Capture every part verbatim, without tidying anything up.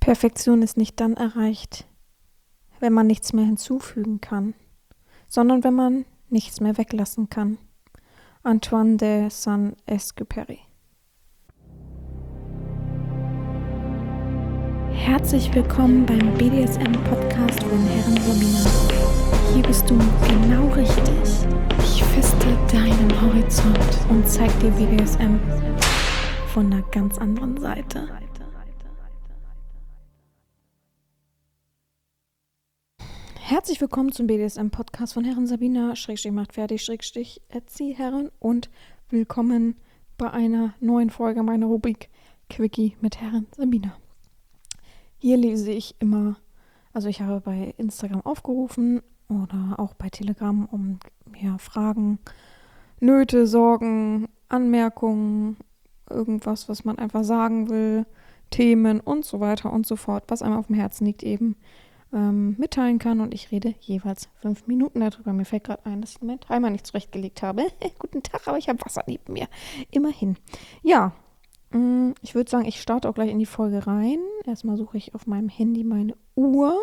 Perfektion ist nicht dann erreicht, wenn man nichts mehr hinzufügen kann, sondern wenn man nichts mehr weglassen kann. Antoine de Saint-Exupéry. Herzlich willkommen beim B D S M-Podcast von Herren Sabina. Hier bist du genau richtig. Ich feste deinen Horizont und zeig dir B D S M von einer ganz anderen Seite. Herzlich willkommen zum B D S M-Podcast von Herren Sabina, Schrägstrich macht fertig, Schrägstrich Erziehherren und willkommen bei einer neuen Folge meiner Rubrik Quickie mit Herren Sabina. Hier lese ich immer, also ich habe bei Instagram aufgerufen oder auch bei Telegram, um mir Fragen, Nöte, Sorgen, Anmerkungen, irgendwas, was man einfach sagen will, Themen und so weiter und so fort, was einem auf dem Herzen liegt eben, ähm, mitteilen kann, und ich rede jeweils fünf Minuten darüber. Mir fällt gerade ein, dass ich meinen Timer nicht zurechtgelegt habe. Guten Tag, aber ich habe Wasser neben mir. Immerhin. Ja, mh, ich würde sagen, ich starte auch gleich in die Folge rein. Erstmal suche ich auf meinem Handy meine Uhr.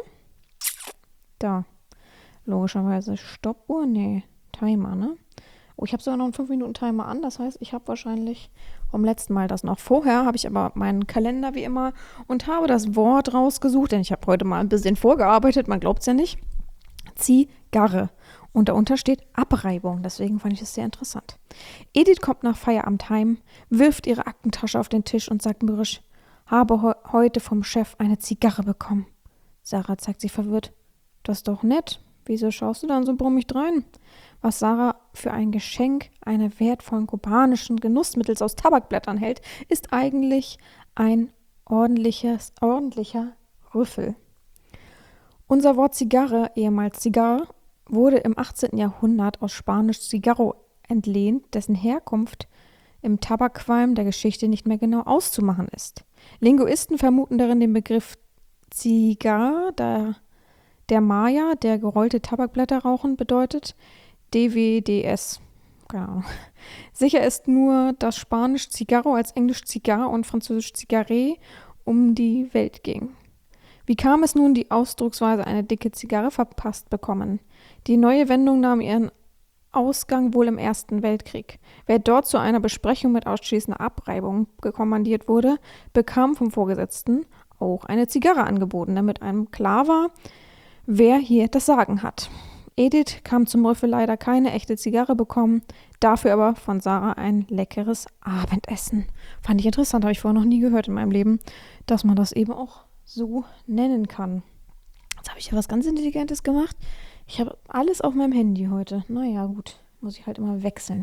Da. Logischerweise Stoppuhr. Nee, Timer, ne? Oh, ich habe sogar noch einen fünf Minuten Timer an. Das heißt, ich habe wahrscheinlich vom letzten Mal das noch. Vorher habe ich aber meinen Kalender wie immer und habe das Wort rausgesucht, denn ich habe heute mal ein bisschen vorgearbeitet, man glaubt es ja nicht. Zigarre. Und darunter steht Abreibung. Deswegen fand ich es sehr interessant. Edith kommt nach Feierabend heim, wirft ihre Aktentasche auf den Tisch und sagt mürrisch: Habe he- heute vom Chef eine Zigarre bekommen. Sarah zeigt sich verwirrt. Das ist doch nett. Wieso schaust du dann so brummig drein? Was Sarah für ein Geschenk einer wertvollen kubanischen Genussmittels aus Tabakblättern hält, ist eigentlich ein ordentliches, ordentlicher Rüffel. Unser Wort Zigarre, ehemals Zigarre, wurde im achtzehnten Jahrhundert aus Spanisch Cigarro entlehnt, dessen Herkunft im Tabakqualm der Geschichte nicht mehr genau auszumachen ist. Linguisten vermuten darin den Begriff Cigar, da der Maya, der gerollte Tabakblätter rauchen, bedeutet. D W D S. Keine Ahnung. Sicher ist nur, dass Spanisch Cigarro als Englisch Cigar und Französisch Cigarette um die Welt ging. Wie kam es nun, die Ausdrucksweise eine dicke Zigarre verpasst bekommen? Die neue Wendung nahm ihren Ausgang wohl im Ersten Weltkrieg. Wer dort zu einer Besprechung mit ausschließender Abreibung kommandiert wurde, bekam vom Vorgesetzten auch eine Zigarre angeboten, damit einem klar war, wer hier das Sagen hat. Edith kam zum Rüffel leider keine echte Zigarre bekommen, dafür aber von Sarah ein leckeres Abendessen. Fand ich interessant, habe ich vorher noch nie gehört in meinem Leben, dass man das eben auch so nennen kann. Jetzt habe ich ja was ganz Intelligentes gemacht. Ich habe alles auf meinem Handy heute. Naja, gut, muss ich halt immer wechseln.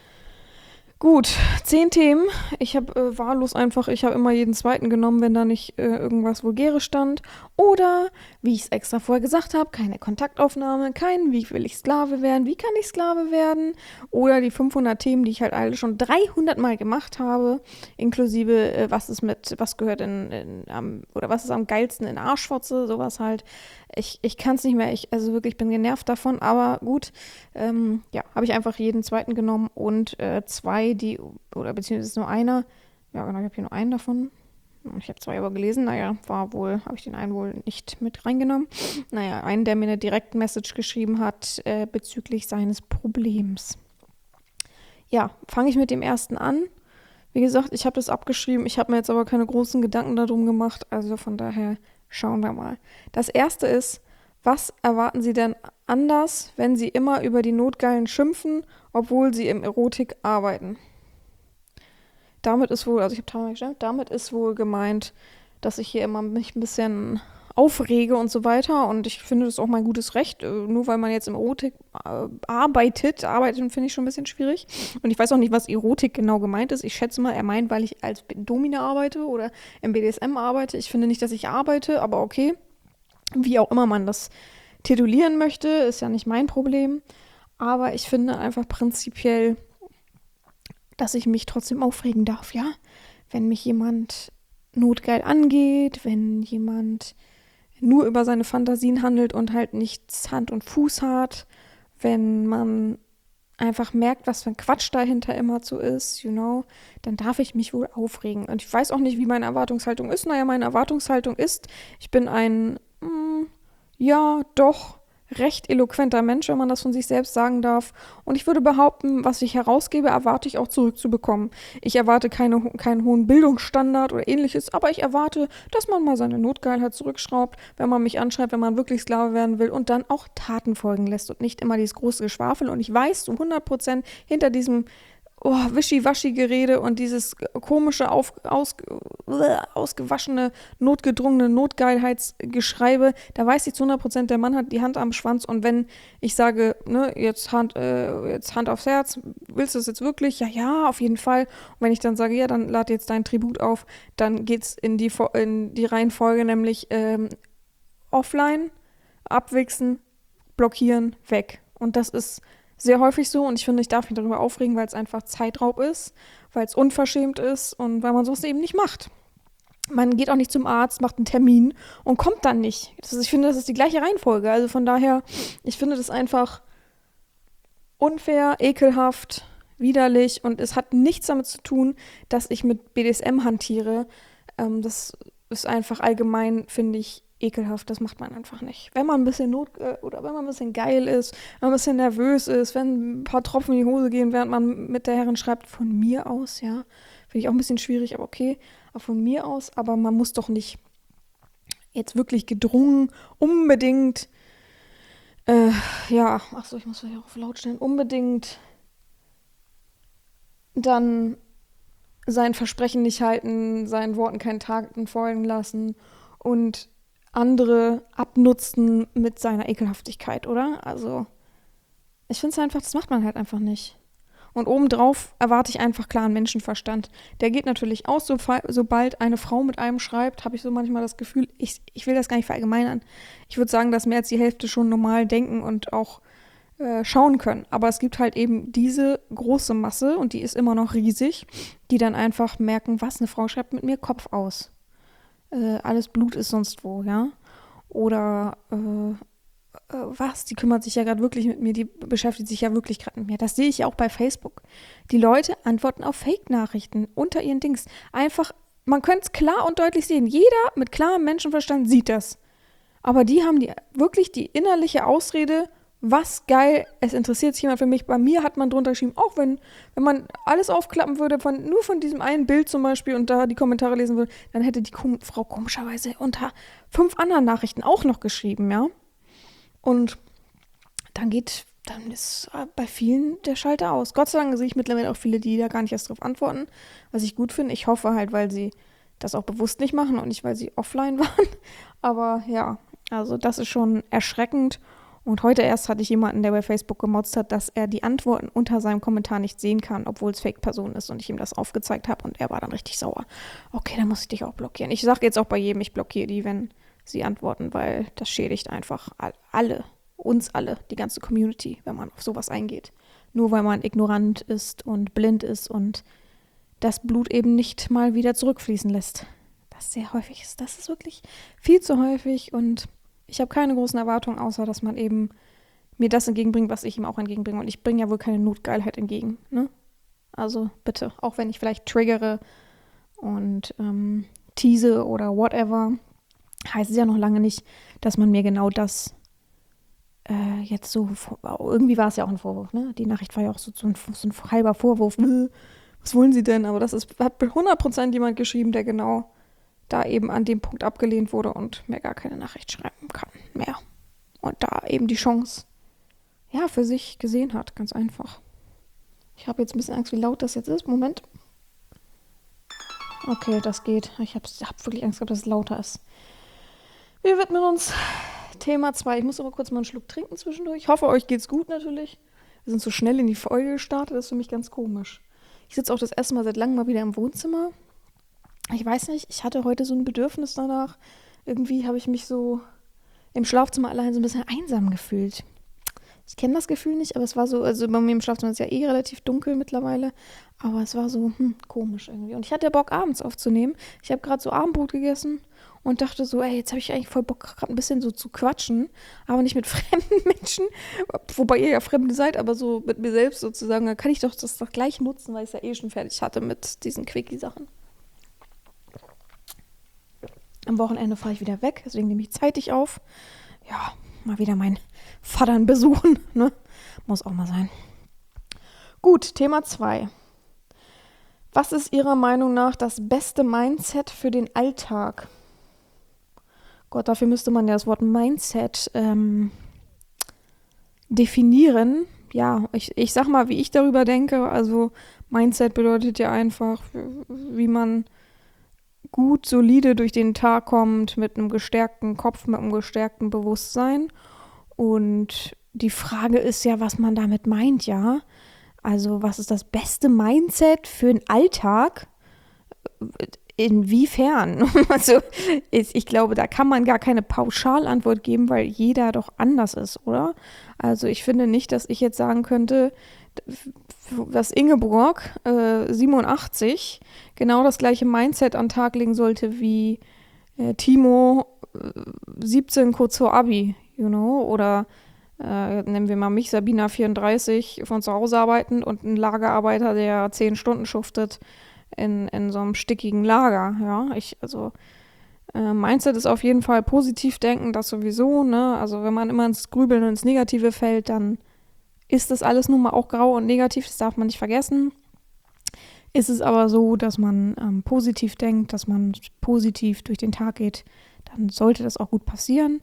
Gut, zehn Themen. Ich habe äh, wahllos einfach, ich habe immer jeden zweiten genommen, wenn da nicht äh, irgendwas Vulgäres stand. Oder, wie ich es extra vorher gesagt habe, keine Kontaktaufnahme, kein wie will ich Sklave werden, wie kann ich Sklave werden. Oder die fünfhundert Themen, die ich halt alle schon dreihundert Mal gemacht habe, inklusive äh, was ist mit, was gehört in, in am, oder was ist am geilsten in Arschfotze, sowas halt. Ich, ich kann es nicht mehr, ich, also wirklich, bin genervt davon, aber gut, ähm, ja, habe ich einfach jeden zweiten genommen und äh, zwei, die, oder beziehungsweise nur einer, ja genau, ich habe hier nur einen davon, ich habe zwei aber gelesen, naja, war wohl, habe ich den einen wohl nicht mit reingenommen, naja, einen, der mir eine Direktmessage geschrieben hat äh, bezüglich seines Problems. Ja, fange ich mit dem ersten an. Wie gesagt, ich habe das abgeschrieben, ich habe mir jetzt aber keine großen Gedanken darum gemacht, also von daher schauen wir mal. Das erste ist, was erwarten Sie denn anders, wenn Sie immer über die Notgeilen schimpfen, obwohl Sie im Erotik arbeiten? Damit ist wohl, also ich habe tausendmal gestimmt, damit ist wohl gemeint, dass ich hier immer mich ein bisschen aufrege und so weiter, und ich finde das ist auch mein gutes Recht, nur weil man jetzt im Erotik äh, arbeitet, arbeiten finde ich schon ein bisschen schwierig, und ich weiß auch nicht, was Erotik genau gemeint ist. Ich schätze mal, er meint, weil ich als Domina arbeite oder im B D S M arbeite. Ich finde nicht, dass ich arbeite, aber okay, wie auch immer man das titulieren möchte, ist ja nicht mein Problem, aber ich finde einfach prinzipiell, dass ich mich trotzdem aufregen darf, ja, wenn mich jemand notgeil angeht, wenn jemand nur über seine Fantasien handelt und halt nichts Hand und Fuß hat, wenn man einfach merkt, was für ein Quatsch dahinter immer so ist, you know, dann darf ich mich wohl aufregen. Und ich weiß auch nicht, wie meine Erwartungshaltung ist. Naja, meine Erwartungshaltung ist, ich bin ein, mm, ja, doch recht eloquenter Mensch, wenn man das von sich selbst sagen darf. Und ich würde behaupten, was ich herausgebe, erwarte ich auch zurückzubekommen. Ich erwarte keine, keinen hohen Bildungsstandard oder ähnliches, aber ich erwarte, dass man mal seine Notgeilheit zurückschraubt, wenn man mich anschreibt, wenn man wirklich Sklave werden will und dann auch Taten folgen lässt und nicht immer dieses große Geschwafel. Und ich weiß zu hundert Prozent hinter diesem oh, Wischiwaschi-Gerede und dieses komische, auf, aus, ausgewaschene, notgedrungene Notgeilheitsgeschreibe, da weiß ich zu hundert Prozent, der Mann hat die Hand am Schwanz und wenn ich sage, ne, jetzt Hand, äh, jetzt Hand aufs Herz, willst du es jetzt wirklich? Ja, ja, auf jeden Fall. Und wenn ich dann sage, ja, dann lad jetzt dein Tribut auf, dann geht's in die, in die Reihenfolge, nämlich ähm, offline, abwichsen, blockieren, weg. Und das ist sehr häufig so und ich finde, ich darf mich darüber aufregen, weil es einfach Zeitraub ist, weil es unverschämt ist und weil man sowas eben nicht macht. Man geht auch nicht zum Arzt, macht einen Termin und kommt dann nicht. Das ist, ich finde, das ist die gleiche Reihenfolge. Also von daher, ich finde das einfach unfair, ekelhaft, widerlich und es hat nichts damit zu tun, dass ich mit B D S M hantiere. Ähm, das ist einfach allgemein, finde ich, ekelhaft, das macht man einfach nicht. Wenn man ein bisschen Not äh, oder wenn man ein bisschen geil ist, wenn man ein bisschen nervös ist, wenn ein paar Tropfen in die Hose gehen, während man mit der Herrin schreibt, von mir aus, ja, finde ich auch ein bisschen schwierig, aber okay, aber von mir aus, aber man muss doch nicht jetzt wirklich gedrungen, unbedingt, äh, ja, achso, ich muss ja auf laut stellen, unbedingt dann sein Versprechen nicht halten, seinen Worten keinen Taten folgen lassen und andere abnutzen mit seiner Ekelhaftigkeit, oder? Also, ich finde es einfach, das macht man halt einfach nicht. Und obendrauf erwarte ich einfach klaren Menschenverstand. Der geht natürlich aus, so, sobald eine Frau mit einem schreibt, habe ich so manchmal das Gefühl, ich, ich will das gar nicht verallgemeinern. Ich würde sagen, dass mehr als die Hälfte schon normal denken und auch äh, schauen können. Aber es gibt halt eben diese große Masse, und die ist immer noch riesig, die dann einfach merken, was, eine Frau schreibt mit mir Kopf aus. Äh, alles Blut ist sonst wo, ja. Oder äh, äh, was, die kümmert sich ja gerade wirklich mit mir, die beschäftigt sich ja wirklich gerade mit mir. Das sehe ich ja auch bei Facebook. Die Leute antworten auf Fake-Nachrichten unter ihren Dings. Einfach, man könnte es klar und deutlich sehen. Jeder mit klarem Menschenverstand sieht das. Aber die haben die wirklich die innerliche Ausrede, was geil, es interessiert sich jemand für mich. Bei mir hat man drunter geschrieben, auch wenn, wenn man alles aufklappen würde, von, nur von diesem einen Bild zum Beispiel und da die Kommentare lesen würde, dann hätte die Kom- Frau komischerweise unter fünf anderen Nachrichten auch noch geschrieben, ja. Und dann geht, dann ist bei vielen der Schalter aus. Gott sei Dank sehe ich mittlerweile auch viele, die da gar nicht erst drauf antworten, was ich gut finde. Ich hoffe halt, weil sie das auch bewusst nicht machen und nicht, weil sie offline waren. Aber ja, also das ist schon erschreckend. Und heute erst hatte ich jemanden, der bei Facebook gemotzt hat, dass er die Antworten unter seinem Kommentar nicht sehen kann, obwohl es Fake-Person ist und ich ihm das aufgezeigt habe und er war dann richtig sauer. Okay, dann muss ich dich auch blockieren. Ich sage jetzt auch bei jedem, ich blockiere die, wenn sie antworten, weil das schädigt einfach alle, uns alle, die ganze Community, wenn man auf sowas eingeht. Nur weil man ignorant ist und blind ist und das Blut eben nicht mal wieder zurückfließen lässt. Das sehr häufig ist. Das ist wirklich viel zu häufig und ich habe keine großen Erwartungen, außer dass man eben mir das entgegenbringt, was ich ihm auch entgegenbringe. Und ich bringe ja wohl keine Notgeilheit entgegen, ne? Also bitte, auch wenn ich vielleicht triggere und ähm, tease oder whatever, heißt es ja noch lange nicht, dass man mir genau das äh, jetzt so, irgendwie war es ja auch ein Vorwurf, ne? Die Nachricht war ja auch so, so, ein, so ein halber Vorwurf, was wollen Sie denn? Aber das ist, hat hundert Prozent jemand geschrieben, der genau da eben an dem Punkt abgelehnt wurde und mir gar keine Nachricht schreiben kann mehr. Und da eben die Chance, ja, für sich gesehen hat, ganz einfach. Ich habe jetzt ein bisschen Angst, wie laut das jetzt ist. Moment. Okay, das geht. Ich habe hab wirklich Angst gehabt, dass es lauter ist. Wir widmen uns Thema zwei. Ich muss aber kurz mal einen Schluck trinken zwischendurch. Ich hoffe, euch geht's gut natürlich. Wir sind so schnell in die Folge gestartet, das ist für mich ganz komisch. Ich sitze auch das erste Mal seit langem mal wieder im Wohnzimmer. Ich weiß nicht, ich hatte heute so ein Bedürfnis danach. Irgendwie habe ich mich so im Schlafzimmer allein so ein bisschen einsam gefühlt. Ich kenne das Gefühl nicht, aber es war so, also bei mir im Schlafzimmer ist ja eh relativ dunkel mittlerweile, aber es war so hm, komisch irgendwie. Und ich hatte Bock, abends aufzunehmen. Ich habe gerade so Abendbrot gegessen und dachte so, ey, jetzt habe ich eigentlich voll Bock, gerade ein bisschen so zu quatschen, aber nicht mit fremden Menschen, wobei ihr ja Fremde seid, aber so mit mir selbst sozusagen. Da kann ich doch das doch gleich nutzen, weil ich es ja eh schon fertig hatte mit diesen Quickie-Sachen. Am Wochenende fahre ich wieder weg, deswegen nehme ich zeitig auf. Ja, mal wieder meinen Vater besuchen, ne? Muss auch mal sein. Gut, Thema zwei. Was ist Ihrer Meinung nach das beste Mindset für den Alltag? Gott, dafür müsste man ja das Wort Mindset ähm, definieren. Ja, ich, ich sag mal, wie ich darüber denke. Also Mindset bedeutet ja einfach, wie man gut, solide durch den Tag kommt, mit einem gestärkten Kopf, mit einem gestärkten Bewusstsein. Und die Frage ist ja, was man damit meint, ja. Also, was ist das beste Mindset für den Alltag? Inwiefern? Also, ich, ich glaube, da kann man gar keine Pauschalantwort geben, weil jeder doch anders ist, oder? Also, ich finde nicht, dass ich jetzt sagen könnte, dass Ingeborg, äh, siebenundachtzig, genau das gleiche Mindset an den Tag legen sollte wie äh, Timo, äh, siebzehn, kurz vor Abi, you know, oder äh, nennen wir mal mich, Sabina, vierunddreißig, von zu Hause arbeiten und ein Lagerarbeiter, der zehn Stunden schuftet in, in so einem stickigen Lager, ja, ich, also äh, Mindset ist auf jeden Fall positiv denken, das sowieso, ne, also wenn man immer ins Grübeln und ins Negative fällt, dann ist das alles nun mal auch grau und negativ, das darf man nicht vergessen. Ist es aber so, dass man ähm, positiv denkt, dass man positiv durch den Tag geht, dann sollte das auch gut passieren.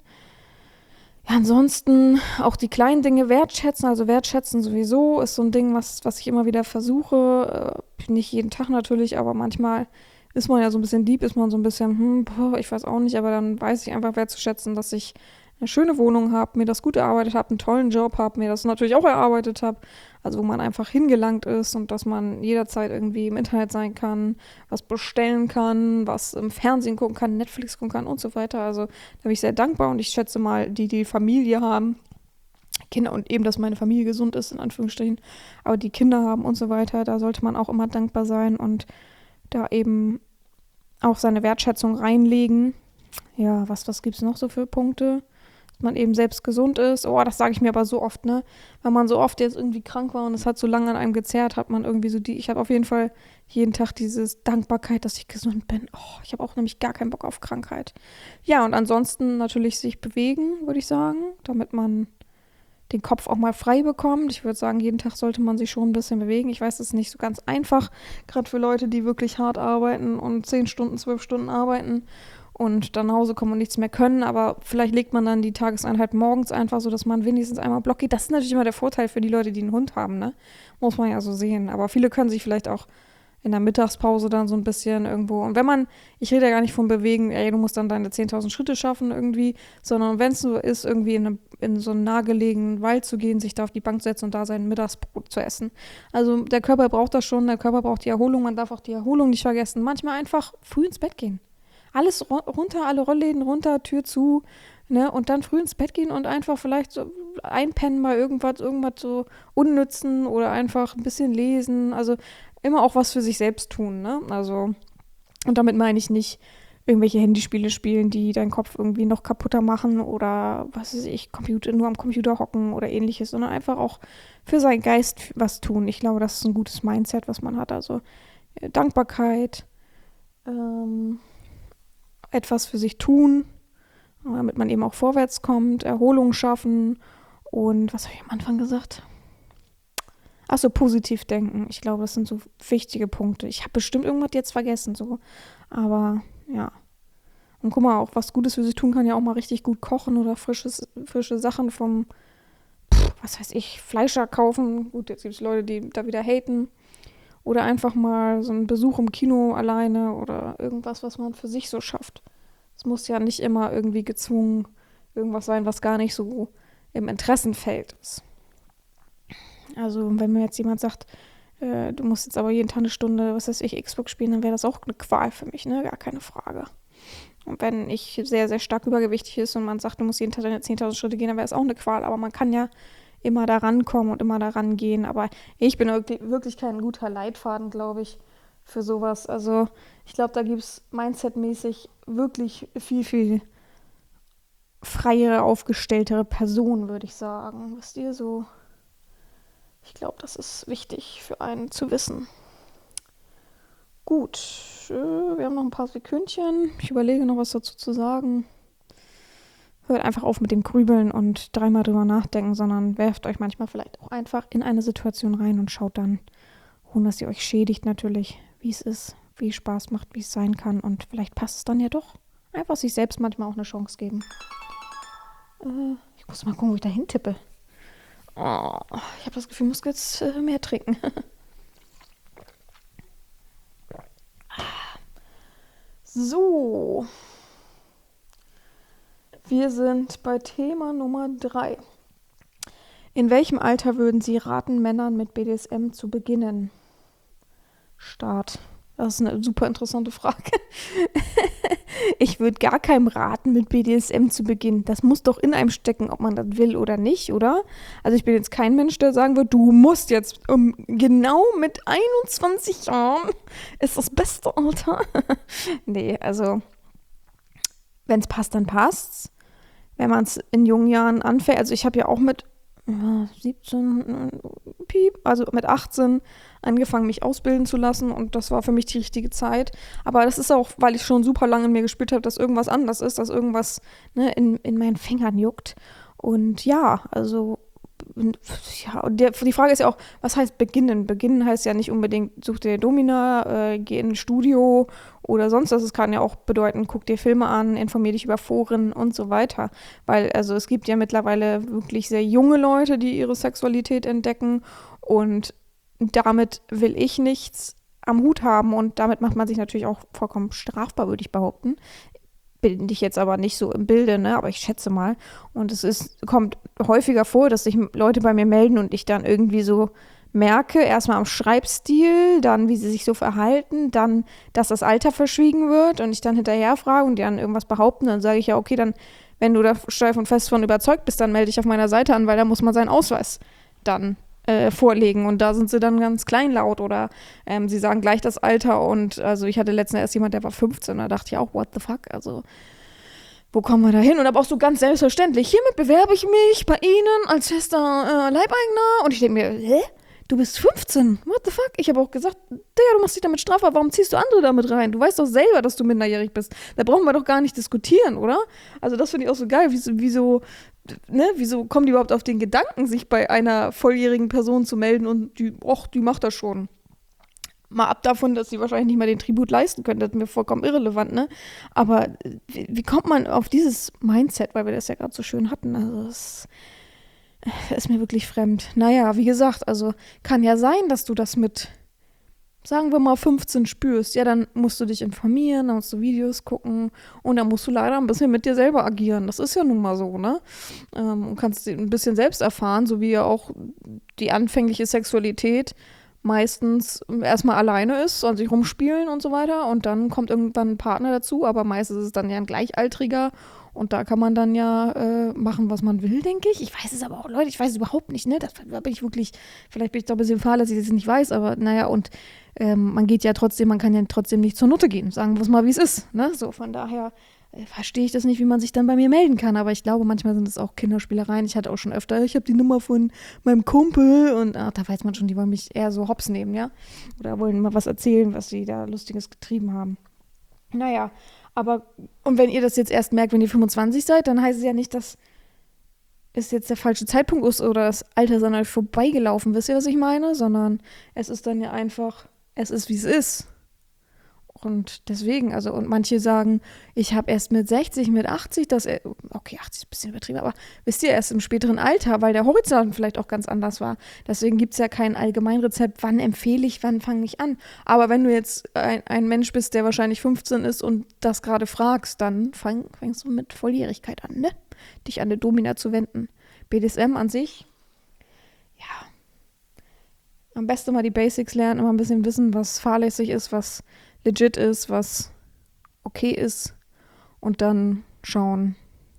Ja, ansonsten auch die kleinen Dinge wertschätzen, also wertschätzen sowieso ist so ein Ding, was, was ich immer wieder versuche, äh, nicht jeden Tag natürlich, aber manchmal ist man ja so ein bisschen lieb, ist man so ein bisschen, hm, boah, ich weiß auch nicht, aber dann weiß ich einfach wertzuschätzen, dass ich eine schöne Wohnung habe, mir das gut erarbeitet habe, einen tollen Job habe, mir das natürlich auch erarbeitet habe, also wo man einfach hingelangt ist und dass man jederzeit irgendwie im Internet sein kann, was bestellen kann, was im Fernsehen gucken kann, Netflix gucken kann und so weiter. Also da bin ich sehr dankbar und ich schätze mal, die, die Familie haben, Kinder und eben, dass meine Familie gesund ist, in Anführungsstrichen, aber die Kinder haben und so weiter, da sollte man auch immer dankbar sein und da eben auch seine Wertschätzung reinlegen. Ja, was, was gibt es noch so für Punkte? Dass man eben selbst gesund ist. Oh, das sage ich mir aber so oft, ne? Wenn man so oft jetzt irgendwie krank war und es hat so lange an einem gezerrt, hat man irgendwie so die, ich habe auf jeden Fall jeden Tag diese Dankbarkeit, dass ich gesund bin. Oh, ich habe auch nämlich gar keinen Bock auf Krankheit. Ja, und ansonsten natürlich sich bewegen, würde ich sagen, damit man den Kopf auch mal frei bekommt. Ich würde sagen, jeden Tag sollte man sich schon ein bisschen bewegen. Ich weiß, das ist nicht so ganz einfach, gerade für Leute, die wirklich hart arbeiten und zehn Stunden, zwölf Stunden arbeiten und dann nach Hause kommen und nichts mehr können, aber vielleicht legt man dann die Tageseinheit morgens einfach so, dass man wenigstens einmal Block geht. Das ist natürlich immer der Vorteil für die Leute, die einen Hund haben, ne? Muss man ja so sehen. Aber viele können sich vielleicht auch in der Mittagspause dann so ein bisschen irgendwo, und wenn man, ich rede ja gar nicht von Bewegen, ey, du musst dann deine zehntausend Schritte schaffen irgendwie, sondern wenn es so ist, irgendwie in, eine, in so einen nahegelegenen Wald zu gehen, sich da auf die Bank setzen und da sein Mittagsbrot zu essen. Also der Körper braucht das schon, der Körper braucht die Erholung, man darf auch die Erholung nicht vergessen. Manchmal einfach früh ins Bett gehen. Alles runter, alle Rollläden runter, Tür zu, ne, und dann früh ins Bett gehen und einfach vielleicht so einpennen bei irgendwas, irgendwas so unnützen oder einfach ein bisschen lesen, also immer auch was für sich selbst tun, ne, also, und damit meine ich nicht irgendwelche Handyspiele spielen, die deinen Kopf irgendwie noch kaputter machen oder, was weiß ich, Computer, nur am Computer hocken oder ähnliches, sondern einfach auch für seinen Geist was tun. Ich glaube, das ist ein gutes Mindset, was man hat, also äh, Dankbarkeit, ähm, etwas für sich tun, damit man eben auch vorwärts kommt, Erholung schaffen und, was habe ich am Anfang gesagt? Achso, positiv denken. Ich glaube, das sind so wichtige Punkte. Ich habe bestimmt irgendwas jetzt vergessen, so, aber ja. Und guck mal, auch was Gutes für sich tun kann ja auch mal richtig gut kochen oder frisches, frische Sachen vom, pff, was weiß ich, Fleischer kaufen. Gut, jetzt gibt es Leute, die da wieder haten. Oder einfach mal so einen Besuch im Kino alleine oder irgendwas, was man für sich so schafft. Es muss ja nicht immer irgendwie gezwungen irgendwas sein, was gar nicht so im Interessenfeld ist. Also wenn mir jetzt jemand sagt, äh, du musst jetzt aber jeden Tag eine Stunde, was weiß ich, Xbox spielen, dann wäre das auch eine Qual für mich, ne? Gar keine Frage. Und wenn ich sehr, sehr stark übergewichtig ist und man sagt, du musst jeden Tag deine zehntausend Schritte gehen, dann wäre es auch eine Qual. Aber man kann ja immer da rankommen und immer da rangehen. Aber ich bin wirklich, wirklich kein guter Leitfaden, glaube ich. für sowas. Also ich glaube, da gibt es mindsetmäßig wirklich viel, viel freiere, aufgestelltere Personen, würde ich sagen. Wisst ihr, so, ich glaube, das ist wichtig für einen zu wissen. Gut, äh, wir haben noch ein paar Sekündchen. Ich überlege noch was dazu zu sagen. Hört einfach auf mit dem Grübeln und dreimal drüber nachdenken, sondern werft euch manchmal vielleicht auch einfach in eine Situation rein und schaut dann, ohne dass ihr euch schädigt natürlich, wie es ist, wie es Spaß macht, wie es sein kann und vielleicht passt es dann ja doch. Einfach sich selbst manchmal auch eine Chance geben. Äh, ich muss mal gucken, wo ich da hintippe. Oh, ich habe das Gefühl, ich muss jetzt äh, mehr trinken. So. Wir sind bei Thema Nummer drei. In welchem Alter würden Sie raten, Männern mit B D S M zu beginnen? Start. Das ist eine super interessante Frage. Ich würde gar keinem raten, mit B D S M zu beginnen. Das muss doch in einem stecken, ob man das will oder nicht, oder? Also ich bin jetzt kein Mensch, der sagen wird, du musst jetzt um, genau mit einundzwanzig Jahren ist das beste Alter. Nee, also wenn es passt, dann passt's. Wenn man es in jungen Jahren anfängt, also ich habe ja auch mit ja, siebzehn, piep, also mit achtzehn angefangen, mich ausbilden zu lassen und das war für mich die richtige Zeit. Aber das ist auch, weil ich schon super lange in mir gespürt habe, dass irgendwas anders ist, dass irgendwas ne, in, in meinen Fingern juckt. Und ja, also ja, und der, die Frage ist ja auch, was heißt beginnen? Beginnen heißt ja nicht unbedingt, such dir Domina, äh, geh in ein Studio oder sonst was. Es kann ja auch bedeuten, guck dir Filme an, informier dich über Foren und so weiter. Weil, also es gibt ja mittlerweile wirklich sehr junge Leute, die ihre Sexualität entdecken und damit will ich nichts am Hut haben und damit macht man sich natürlich auch vollkommen strafbar, würde ich behaupten. Bin ich jetzt aber nicht so im Bilde, ne? Aber ich schätze mal. Und es ist, kommt häufiger vor, dass sich Leute bei mir melden und ich dann irgendwie so merke, erstmal am Schreibstil, dann wie sie sich so verhalten, dann, dass das Alter verschwiegen wird und ich dann hinterher frage und die dann irgendwas behaupten, dann sage ich ja, okay, dann, wenn du da steif und fest von überzeugt bist, dann melde dich auf meiner Seite an, weil da muss man seinen Ausweis dann Äh, vorlegen und da sind sie dann ganz kleinlaut oder ähm, sie sagen gleich das Alter und also ich hatte letztens erst jemand, der war fünfzehn, da dachte ich auch, what the fuck, also wo kommen wir da hin? Und aber auch so ganz selbstverständlich, hiermit bewerbe ich mich bei Ihnen als fester äh, Leibeigner und ich denke mir, hä? Du bist fünfzehn, what the fuck? Ich habe auch gesagt, Digga, du machst dich damit strafbar, warum ziehst du andere damit rein? Du weißt doch selber, dass du minderjährig bist. Da brauchen wir doch gar nicht diskutieren, oder? Also das finde ich auch so geil, wieso, wieso, ne, wieso kommen die überhaupt auf den Gedanken, sich bei einer volljährigen Person zu melden und die, och, die macht das schon. Mal ab davon, dass sie wahrscheinlich nicht mal den Tribut leisten können, das ist mir vollkommen irrelevant, ne? Aber wie, wie kommt man auf dieses Mindset, weil wir das ja gerade so schön hatten? Also das ist mir wirklich fremd. Naja, wie gesagt, also kann ja sein, dass du das mit, sagen wir mal, fünfzehn spürst. Ja, dann musst du dich informieren, dann musst du Videos gucken und dann musst du leider ein bisschen mit dir selber agieren. Das ist ja nun mal so, ne? Ähm, und kannst ein bisschen selbst erfahren, so wie ja auch die anfängliche Sexualität meistens erstmal alleine ist, an sich rumspielen und so weiter und dann kommt irgendwann ein Partner dazu, aber meistens ist es dann ja ein Gleichaltriger und da kann man dann ja äh, machen, was man will, denke ich. Ich weiß es aber auch, Leute, ich weiß es überhaupt nicht, ne? Da bin ich wirklich, vielleicht bin ich doch ein bisschen faul, dass ich das nicht weiß, aber naja, und ähm, man geht ja trotzdem, man kann ja trotzdem nicht zur Nutte gehen, sagen wir es mal, wie es ist, ne? So, von daher äh, verstehe ich das nicht, wie man sich dann bei mir melden kann, aber ich glaube, manchmal sind es auch Kinderspielereien. Ich hatte auch schon öfter, ich habe die Nummer von meinem Kumpel und ach, da weiß man schon, die wollen mich eher so hops nehmen, ja? Oder wollen mal was erzählen, was sie da Lustiges getrieben haben. Naja, aber, und wenn ihr das jetzt erst merkt, wenn ihr fünfundzwanzig seid, dann heißt es ja nicht, dass es jetzt der falsche Zeitpunkt ist oder das Alter ist an euch vorbeigelaufen, wisst ihr, was ich meine? Sondern es ist dann ja einfach, es ist, wie es ist. Und deswegen, also, und manche sagen, ich habe erst mit sechzig, mit achtzig, das, okay, achtzig ist ein bisschen übertrieben, aber wisst ihr, erst im späteren Alter, weil der Horizont vielleicht auch ganz anders war. Deswegen gibt es ja kein Allgemeinrezept, wann empfehle ich, wann fange ich an. Aber wenn du jetzt ein, ein Mensch bist, der wahrscheinlich fünfzehn ist und das gerade fragst, dann fang, fängst du mit Volljährigkeit an, ne? Dich an eine Domina zu wenden. B D S M an sich, ja, am besten mal die Basics lernen, immer ein bisschen wissen, was fahrlässig ist, was legit ist, was okay ist und dann schauen,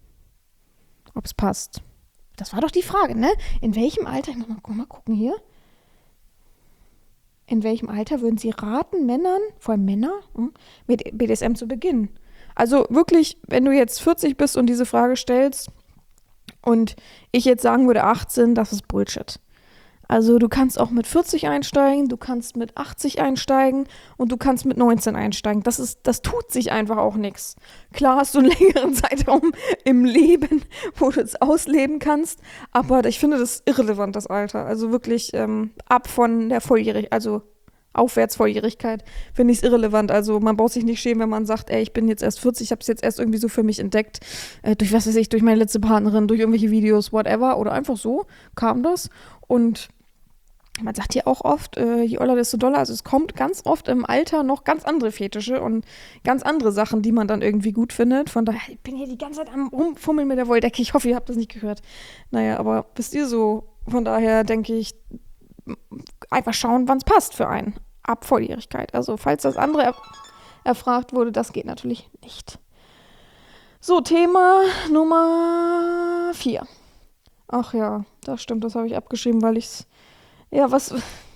ob es passt. Das war doch die Frage, ne? In welchem Alter? Ich muss mal, mal gucken hier. in welchem Alter würden Sie raten, Männern, vor allem Männer, hm, mit B D S M zu beginnen? Also wirklich, wenn du jetzt vierzig bist und diese Frage stellst und ich jetzt sagen würde achtzehn, das ist Bullshit. Also du kannst auch mit vierzig einsteigen, du kannst mit achtzig einsteigen und du kannst mit neunzehn einsteigen. Das ist, das tut sich einfach auch nichts. Klar hast du einen längeren Zeitraum im Leben, wo du es ausleben kannst, aber ich finde das irrelevant, das Alter. Also wirklich ähm, ab von der Volljährigkeit, also aufwärts Volljährigkeit, finde ich es irrelevant. Also man braucht sich nicht schämen, wenn man sagt, ey, ich bin jetzt erst vierzig, ich habe es jetzt erst irgendwie so für mich entdeckt, äh, durch was weiß ich, durch meine letzte Partnerin, durch irgendwelche Videos, whatever, oder einfach so kam das. Und man sagt ja auch oft, äh, je öller, desto doller. Also es kommt ganz oft im Alter noch ganz andere Fetische und ganz andere Sachen, die man dann irgendwie gut findet. Von daher, ich bin hier die ganze Zeit am Rumfummeln mit der Wolldecke. Ich hoffe, ihr habt das nicht gehört. Naja, aber wisst ihr so, von daher denke ich, einfach schauen, wann es passt für einen. Ab Volljährigkeit. Also falls das andere er- erfragt wurde, das geht natürlich nicht. So, Thema Nummer vier. Ach ja, das stimmt, das habe ich abgeschrieben, weil ich es Ja, was.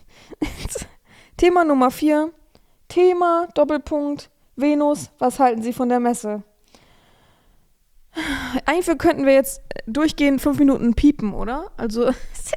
Thema Nummer vier. Thema, Doppelpunkt, Venus. Was halten Sie von der Messe? Eigentlich könnten wir jetzt durchgehend fünf Minuten piepen, oder? Also.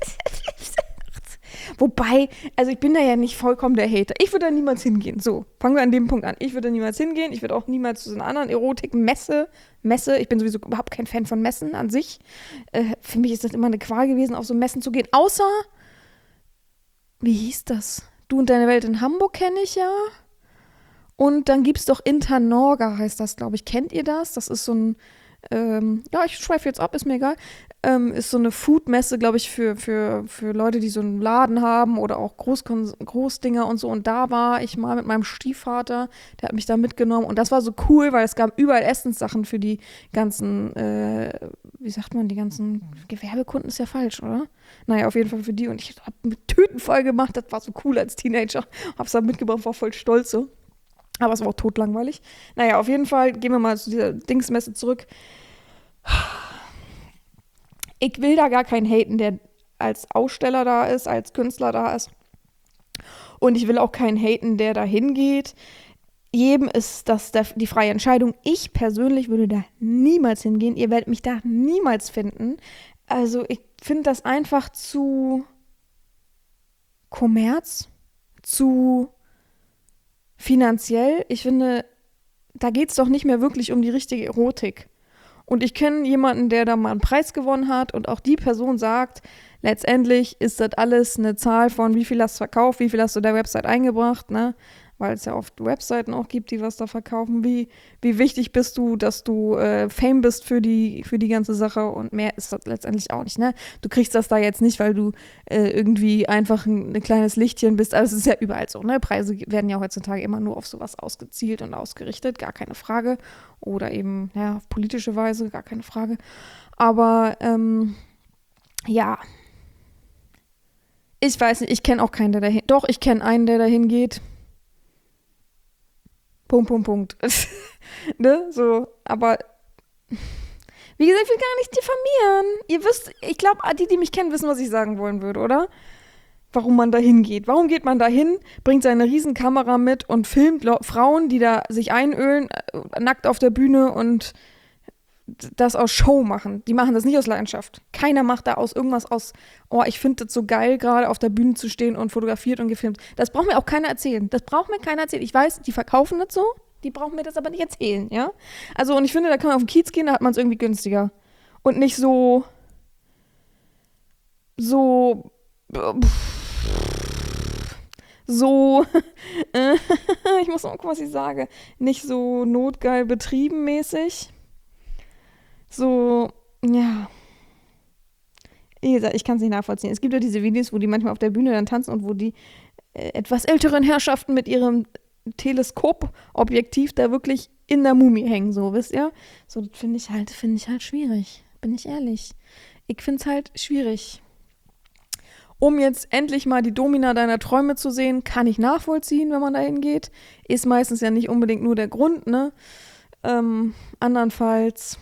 Wobei, also ich bin da ja nicht vollkommen der Hater. Ich würde da niemals hingehen. So, fangen wir an dem Punkt an. Ich würde da niemals hingehen. Ich würde auch niemals zu so einer anderen Erotik-Messe. Messe, ich bin sowieso überhaupt kein Fan von Messen an sich. Äh, für mich ist das immer eine Qual gewesen, auf so Messen zu gehen. Außer. Wie hieß das? Du und deine Welt in Hamburg kenne ich ja. Und dann gibt es doch Internorga, heißt das, glaube ich. Kennt ihr das? Das ist so ein, ähm, ja, ich schweife jetzt ab, ist mir egal. Ähm, ist so eine Foodmesse, glaube ich, für, für, für Leute, die so einen Laden haben oder auch Großkons- Großdinger und so. Und da war ich mal mit meinem Stiefvater, der hat mich da mitgenommen. Und das war so cool, weil es gab überall Essenssachen für die ganzen, äh, wie sagt man, die ganzen Gewerbekunden ist ja falsch, oder? Naja, auf jeden Fall für die. Und ich habe mit Tüten voll gemacht. Das war so cool als Teenager. Hab's da mitgebracht, war voll stolz so. Aber es war auch totlangweilig. Naja, auf jeden Fall gehen wir mal zu dieser Dingsmesse zurück. Ich will da gar keinen haten, der als Aussteller da ist, als Künstler da ist. Und ich will auch keinen haten, der da hingeht. Jedem ist das der, die freie Entscheidung. Ich persönlich würde da niemals hingehen. Ihr werdet mich da niemals finden. Also ich finde das einfach zu Kommerz, zu finanziell. Ich finde, da geht es doch nicht mehr wirklich um die richtige Erotik. Und ich kenne jemanden, der da mal einen Preis gewonnen hat und auch die Person sagt, letztendlich ist das alles eine Zahl von, wie viel hast du verkauft, wie viel hast du der Website eingebracht, ne? Weil es ja oft Webseiten auch gibt, die was da verkaufen. Wie, wie wichtig bist du, dass du äh, Fame bist für die, für die ganze Sache und mehr ist das letztendlich auch nicht, ne? Du kriegst das da jetzt nicht, weil du äh, irgendwie einfach ein, ein kleines Lichtchen bist. Also es ist ja überall so, ne? Preise werden ja heutzutage immer nur auf sowas ausgezielt und ausgerichtet, gar keine Frage. Oder eben, ja, auf politische Weise, gar keine Frage. Aber, ähm, ja. Ich weiß nicht, ich kenne auch keinen, der dahin, doch, ich kenne einen, der dahin geht. Punkt, Punkt, Punkt. Ne, so, aber wie gesagt, ich will gar nicht diffamieren. Ihr wisst, ich glaube, die, die mich kennen, wissen, was ich sagen wollen würde, oder? Warum man da hingeht. Warum geht man da hin, bringt seine Riesenkamera mit und filmt Lo- Frauen, die da sich einölen, äh, nackt auf der Bühne und das aus Show machen. Die machen das nicht aus Leidenschaft. Keiner macht da aus irgendwas aus, oh, ich finde das so geil, gerade auf der Bühne zu stehen und fotografiert und gefilmt. Das braucht mir auch keiner erzählen. Das braucht mir keiner erzählen. Ich weiß, die verkaufen das so, die brauchen mir das aber nicht erzählen, ja? Also, und ich finde, da kann man auf den Kiez gehen, da hat man es irgendwie günstiger. Und nicht so, so, so, ich muss mal gucken, was ich sage, nicht so notgeil betrieben mäßig. So, ja. Wie gesagt, ich kann es nicht nachvollziehen. Es gibt ja diese Videos, wo die manchmal auf der Bühne dann tanzen und wo die äh, etwas älteren Herrschaften mit ihrem Teleskopobjektiv da wirklich in der Mumie hängen, so, wisst ihr? So, das finde ich halt, finde ich halt schwierig. Bin ich ehrlich. Ich finde es halt schwierig. Um jetzt endlich mal die Domina deiner Träume zu sehen, kann ich nachvollziehen, wenn man da hingeht. Ist meistens ja nicht unbedingt nur der Grund, ne? Ähm, andernfalls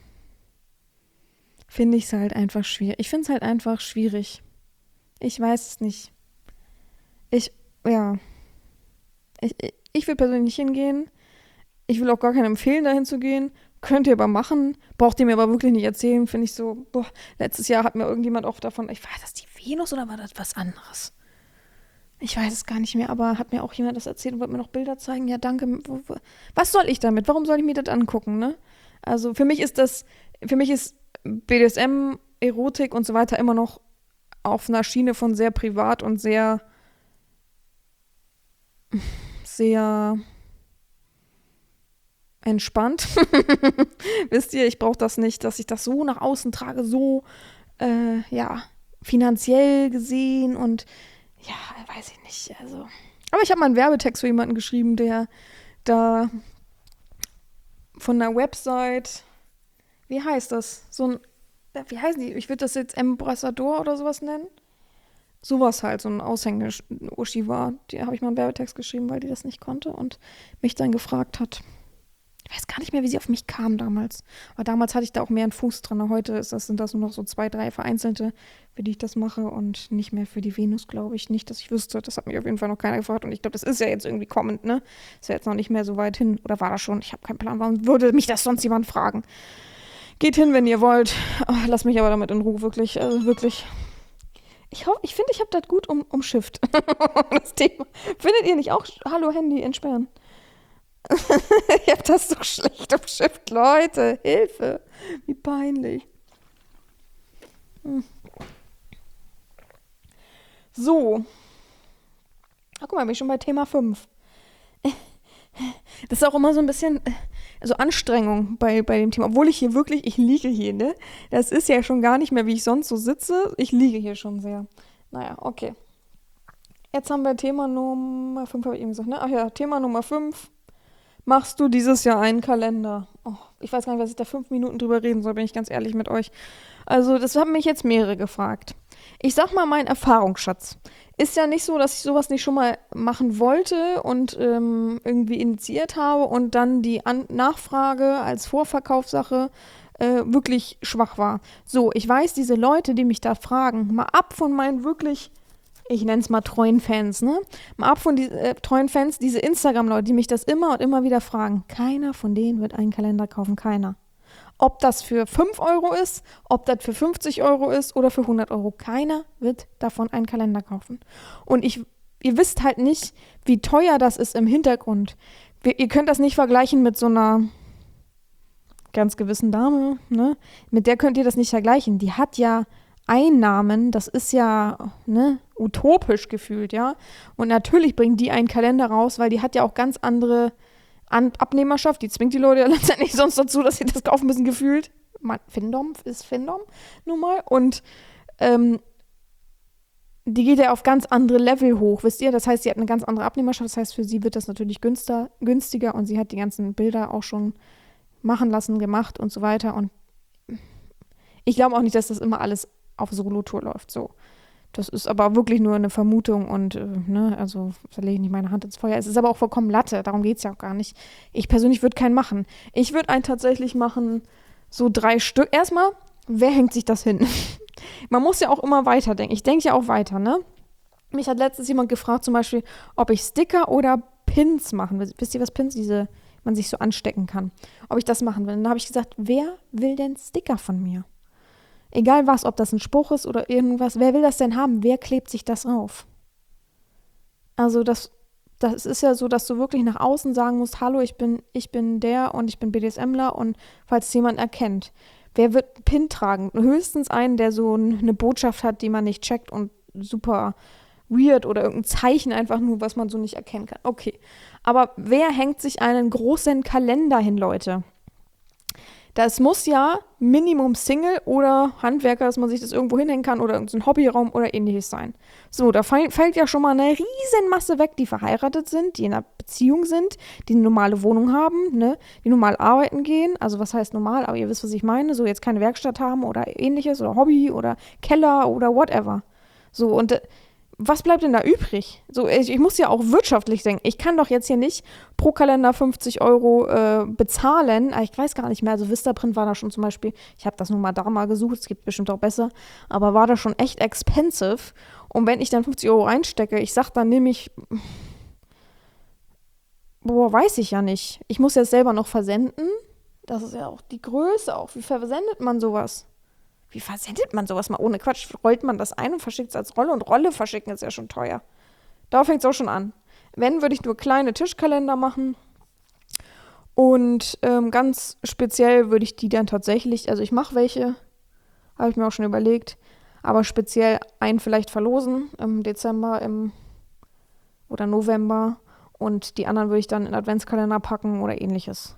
finde ich es halt einfach schwierig. Ich finde es halt einfach schwierig. Ich weiß es nicht. Ich, ja, ich, ich will persönlich nicht hingehen. Ich will auch gar keinen empfehlen, dahin zu gehen. Könnt ihr aber machen. Braucht ihr mir aber wirklich nicht erzählen. Finde ich so, boah, letztes Jahr hat mir irgendjemand auch davon, ich weiß, das die Venus oder war das was anderes? Ich weiß es gar nicht mehr, aber hat mir auch jemand das erzählt und wollte mir noch Bilder zeigen. Ja, danke. Wo, wo, was soll ich damit? Warum soll ich mir das angucken, ne? Also für mich ist das, für mich ist B D S M, Erotik und so weiter immer noch auf einer Schiene von sehr privat und sehr, sehr entspannt. Wisst ihr, ich brauche das nicht, dass ich das so nach außen trage, so, äh, ja, finanziell gesehen und ja, weiß ich nicht, also. Aber ich habe mal einen Werbetext für jemanden geschrieben, der da von einer Website, wie heißt das? So ein, wie heißen die? Ich würde das jetzt Embrassador oder sowas nennen. Sowas halt, so ein Aushänge-Uschi war. Die habe ich mal einen Werbetext geschrieben, weil die das nicht konnte und mich dann gefragt hat. Ich weiß gar nicht mehr, wie sie auf mich kam damals. Aber damals hatte ich da auch mehr einen Fuß dran. Heute ist das, sind das nur noch so zwei, drei vereinzelte, für die ich das mache und nicht mehr für die Venus, glaube ich. Nicht, dass ich wüsste. Das hat mich auf jeden Fall noch keiner gefragt. Und ich glaube, das ist ja jetzt irgendwie kommend, ne? Ist ja jetzt noch nicht mehr so weit hin. Oder war das schon? Ich habe keinen Plan. Warum würde mich das sonst jemand fragen? Geht hin, wenn ihr wollt. Oh, lasst mich aber damit in Ruhe, wirklich. Also wirklich. Ich hoffe, ich finde, ich habe das gut um, umschifft. Das Thema. Findet ihr nicht auch? Hallo, Handy, entsperren. Ich hab das so schlecht umschifft, Leute. Hilfe. Wie peinlich. Hm. So. Ach, guck mal, bin ich schon bei Thema fünf. Das ist auch immer so ein bisschen also Anstrengung bei, bei dem Thema. Obwohl ich hier wirklich, ich liege hier, ne? Das ist ja schon gar nicht mehr, wie ich sonst so sitze. Ich liege hier schon sehr. Naja, okay. Jetzt haben wir Thema Nummer fünf, habe ich eben gesagt, ne? Ach ja, Thema Nummer fünf. Machst du dieses Jahr einen Kalender? Oh, ich weiß gar nicht, was ich da fünf Minuten drüber reden soll, bin ich ganz ehrlich mit euch. Also, das haben mich jetzt mehrere gefragt. Ich sag mal, mein Erfahrungsschatz. Ist ja nicht so, dass ich sowas nicht schon mal machen wollte und ähm, irgendwie initiiert habe und dann die An- Nachfrage als Vorverkaufssache äh, wirklich schwach war. So, ich weiß, diese Leute, die mich da fragen, mal ab von meinen wirklich, ich nenne es mal treuen Fans, ne? Mal ab von die, äh, treuen Fans, diese Instagram-Leute, die mich das immer und immer wieder fragen. Keiner von denen wird einen Kalender kaufen, keiner. Ob das für fünf Euro ist, ob das für fünfzig Euro ist oder für hundert Euro. Keiner wird davon einen Kalender kaufen. Und ich, ihr wisst halt nicht, wie teuer das ist im Hintergrund. Wir, ihr könnt das nicht vergleichen mit so einer ganz gewissen Dame, ne? Mit der könnt ihr das nicht vergleichen. Die hat ja Einnahmen, das ist ja, ne, utopisch gefühlt, ja. Und natürlich bringt die einen Kalender raus, weil die hat ja auch ganz andere An- Abnehmerschaft, die zwingt die Leute ja letztendlich sonst dazu, dass sie das kaufen müssen, gefühlt. Man, Findom ist Findom nun mal. Und ähm, die geht ja auf ganz andere Level hoch, wisst ihr? Das heißt, sie hat eine ganz andere Abnehmerschaft. Das heißt, für sie wird das natürlich günster, günstiger und sie hat die ganzen Bilder auch schon machen lassen, gemacht und so weiter. Und ich glaube auch nicht, dass das immer alles auf Solo-Tour läuft, so. Das ist aber wirklich nur eine Vermutung und, äh, ne, also da lege ich nicht meine Hand ins Feuer. Es ist aber auch vollkommen Latte, darum geht es ja auch gar nicht. Ich persönlich würde keinen machen. Ich würde einen tatsächlich machen, so drei Stück. Erstmal, wer hängt sich das hin? Man muss ja auch immer weiterdenken. Ich denke ja auch weiter, ne? Mich hat letztens jemand gefragt, zum Beispiel, ob ich Sticker oder Pins machen will. Wisst ihr, was Pins, diese, man sich so anstecken kann? Ob ich das machen will. Und da habe ich gesagt, wer will denn Sticker von mir? Egal was, ob das ein Spruch ist oder irgendwas, wer will das denn haben? Wer klebt sich das auf? Also das, das ist ja so, dass du wirklich nach außen sagen musst, hallo, ich bin, ich bin der und ich bin BDSMler und falls es jemand erkennt. Wer wird einen Pin tragen? Höchstens einen, der so eine Botschaft hat, die man nicht checkt und super weird oder irgendein Zeichen einfach nur, was man so nicht erkennen kann. Okay, aber wer hängt sich einen großen Kalender hin, Leute? Das muss ja Minimum Single oder Handwerker, dass man sich das irgendwo hinhängen kann oder irgendein Hobbyraum oder ähnliches sein. So, da fall, fällt ja schon mal eine riesen Masse weg, die verheiratet sind, die in einer Beziehung sind, die eine normale Wohnung haben, ne, die normal arbeiten gehen. Also was heißt normal, aber ihr wisst, was ich meine. So jetzt keine Werkstatt haben oder ähnliches oder Hobby oder Keller oder whatever. So, und was bleibt denn da übrig? So, ich, ich muss ja auch wirtschaftlich denken. Ich kann doch jetzt hier nicht pro Kalender fünfzig Euro äh, bezahlen. Ich weiß gar nicht mehr, also Vistaprint war da schon zum Beispiel, ich habe das nur mal da mal gesucht, es gibt bestimmt auch besser, aber war da schon echt expensive. Und wenn ich dann fünfzig Euro reinstecke, ich sag, dann nehme ich, boah, weiß ich ja nicht. Ich muss jetzt selber noch versenden. Das ist ja auch die Größe auch. Wie versendet man sowas? Wie versendet man sowas mal ohne Quatsch? Rollt man das ein und verschickt es als Rolle? Und Rolle verschicken ist ja schon teuer. Da fängt es auch schon an. Wenn, würde ich nur kleine Tischkalender machen. Und ähm, ganz speziell würde ich die dann tatsächlich, also ich mache welche, habe ich mir auch schon überlegt, aber speziell einen vielleicht verlosen im Dezember im, oder November. Und die anderen würde ich dann in Adventskalender packen oder ähnliches.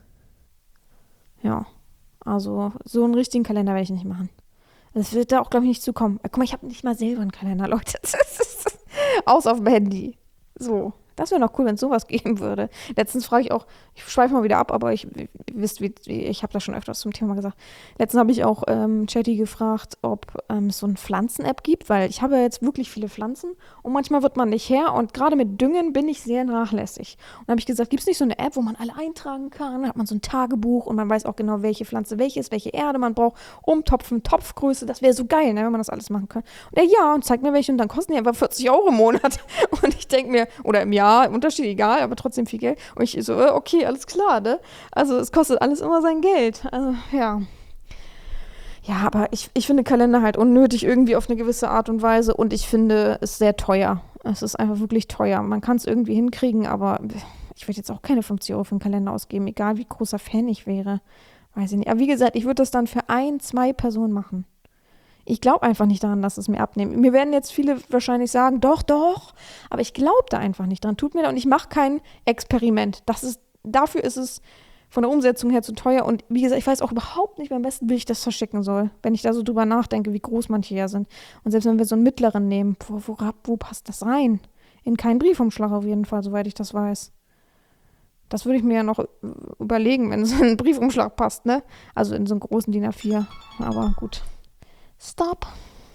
Ja, also so einen richtigen Kalender werde ich nicht machen. Das wird da auch, glaube ich, nicht zukommen. Guck mal, ich habe nicht mal selber einen Kalender, Leute. Aus auf dem Handy. So. Das wäre noch cool, wenn es sowas geben würde. Letztens frage ich auch, ich schweife mal wieder ab, aber ich, ihr wisst, wie, ich habe da schon öfters zum Thema gesagt. Letztens habe ich auch ähm, Chatty gefragt, ob ähm, es so eine Pflanzen-App gibt, weil ich habe ja jetzt wirklich viele Pflanzen und manchmal wird man nicht her und gerade mit Düngen bin ich sehr nachlässig. Und dann habe ich gesagt, gibt es nicht so eine App, wo man alle eintragen kann? Da hat man so ein Tagebuch und man weiß auch genau, welche Pflanze welche ist, welche Erde man braucht, Umtopfen, Topfgröße. Das wäre so geil, ne, wenn man das alles machen kann. Und er, ja, und zeigt mir welche und dann kosten die einfach vierzig Euro im Monat. Und ich denke mir, oder im Jahr, Ja, Unterschied egal, aber trotzdem viel Geld. Und ich so, okay, alles klar, ne? Also es kostet alles immer sein Geld. Also, ja. Ja, aber ich, ich finde Kalender halt unnötig irgendwie auf eine gewisse Art und Weise und ich finde es sehr teuer. Es ist einfach wirklich teuer. Man kann es irgendwie hinkriegen, aber ich würde jetzt auch keine fünfzig Euro für einen Kalender ausgeben, egal wie großer Fan ich wäre. Weiß ich nicht. Aber wie gesagt, ich würde das dann für ein, zwei Personen machen. Ich glaube einfach nicht daran, dass es mir abnimmt. Mir werden jetzt viele wahrscheinlich sagen, doch, doch, aber ich glaube da einfach nicht dran. Tut mir da und ich mache kein Experiment. Das ist, dafür ist es von der Umsetzung her zu teuer und wie gesagt, ich weiß auch überhaupt nicht beim besten, wie ich das verschicken soll, wenn ich da so drüber nachdenke, wie groß manche ja sind. Und selbst wenn wir so einen mittleren nehmen, wo, wo, wo passt das rein? In keinen Briefumschlag auf jeden Fall, soweit ich das weiß. Das würde ich mir ja noch überlegen, wenn es in einen Briefumschlag passt, ne? Also in so einen großen D I N A vier. Aber gut. Stop.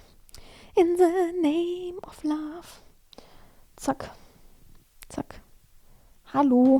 In the name of love. Zack. Zack. Hallo.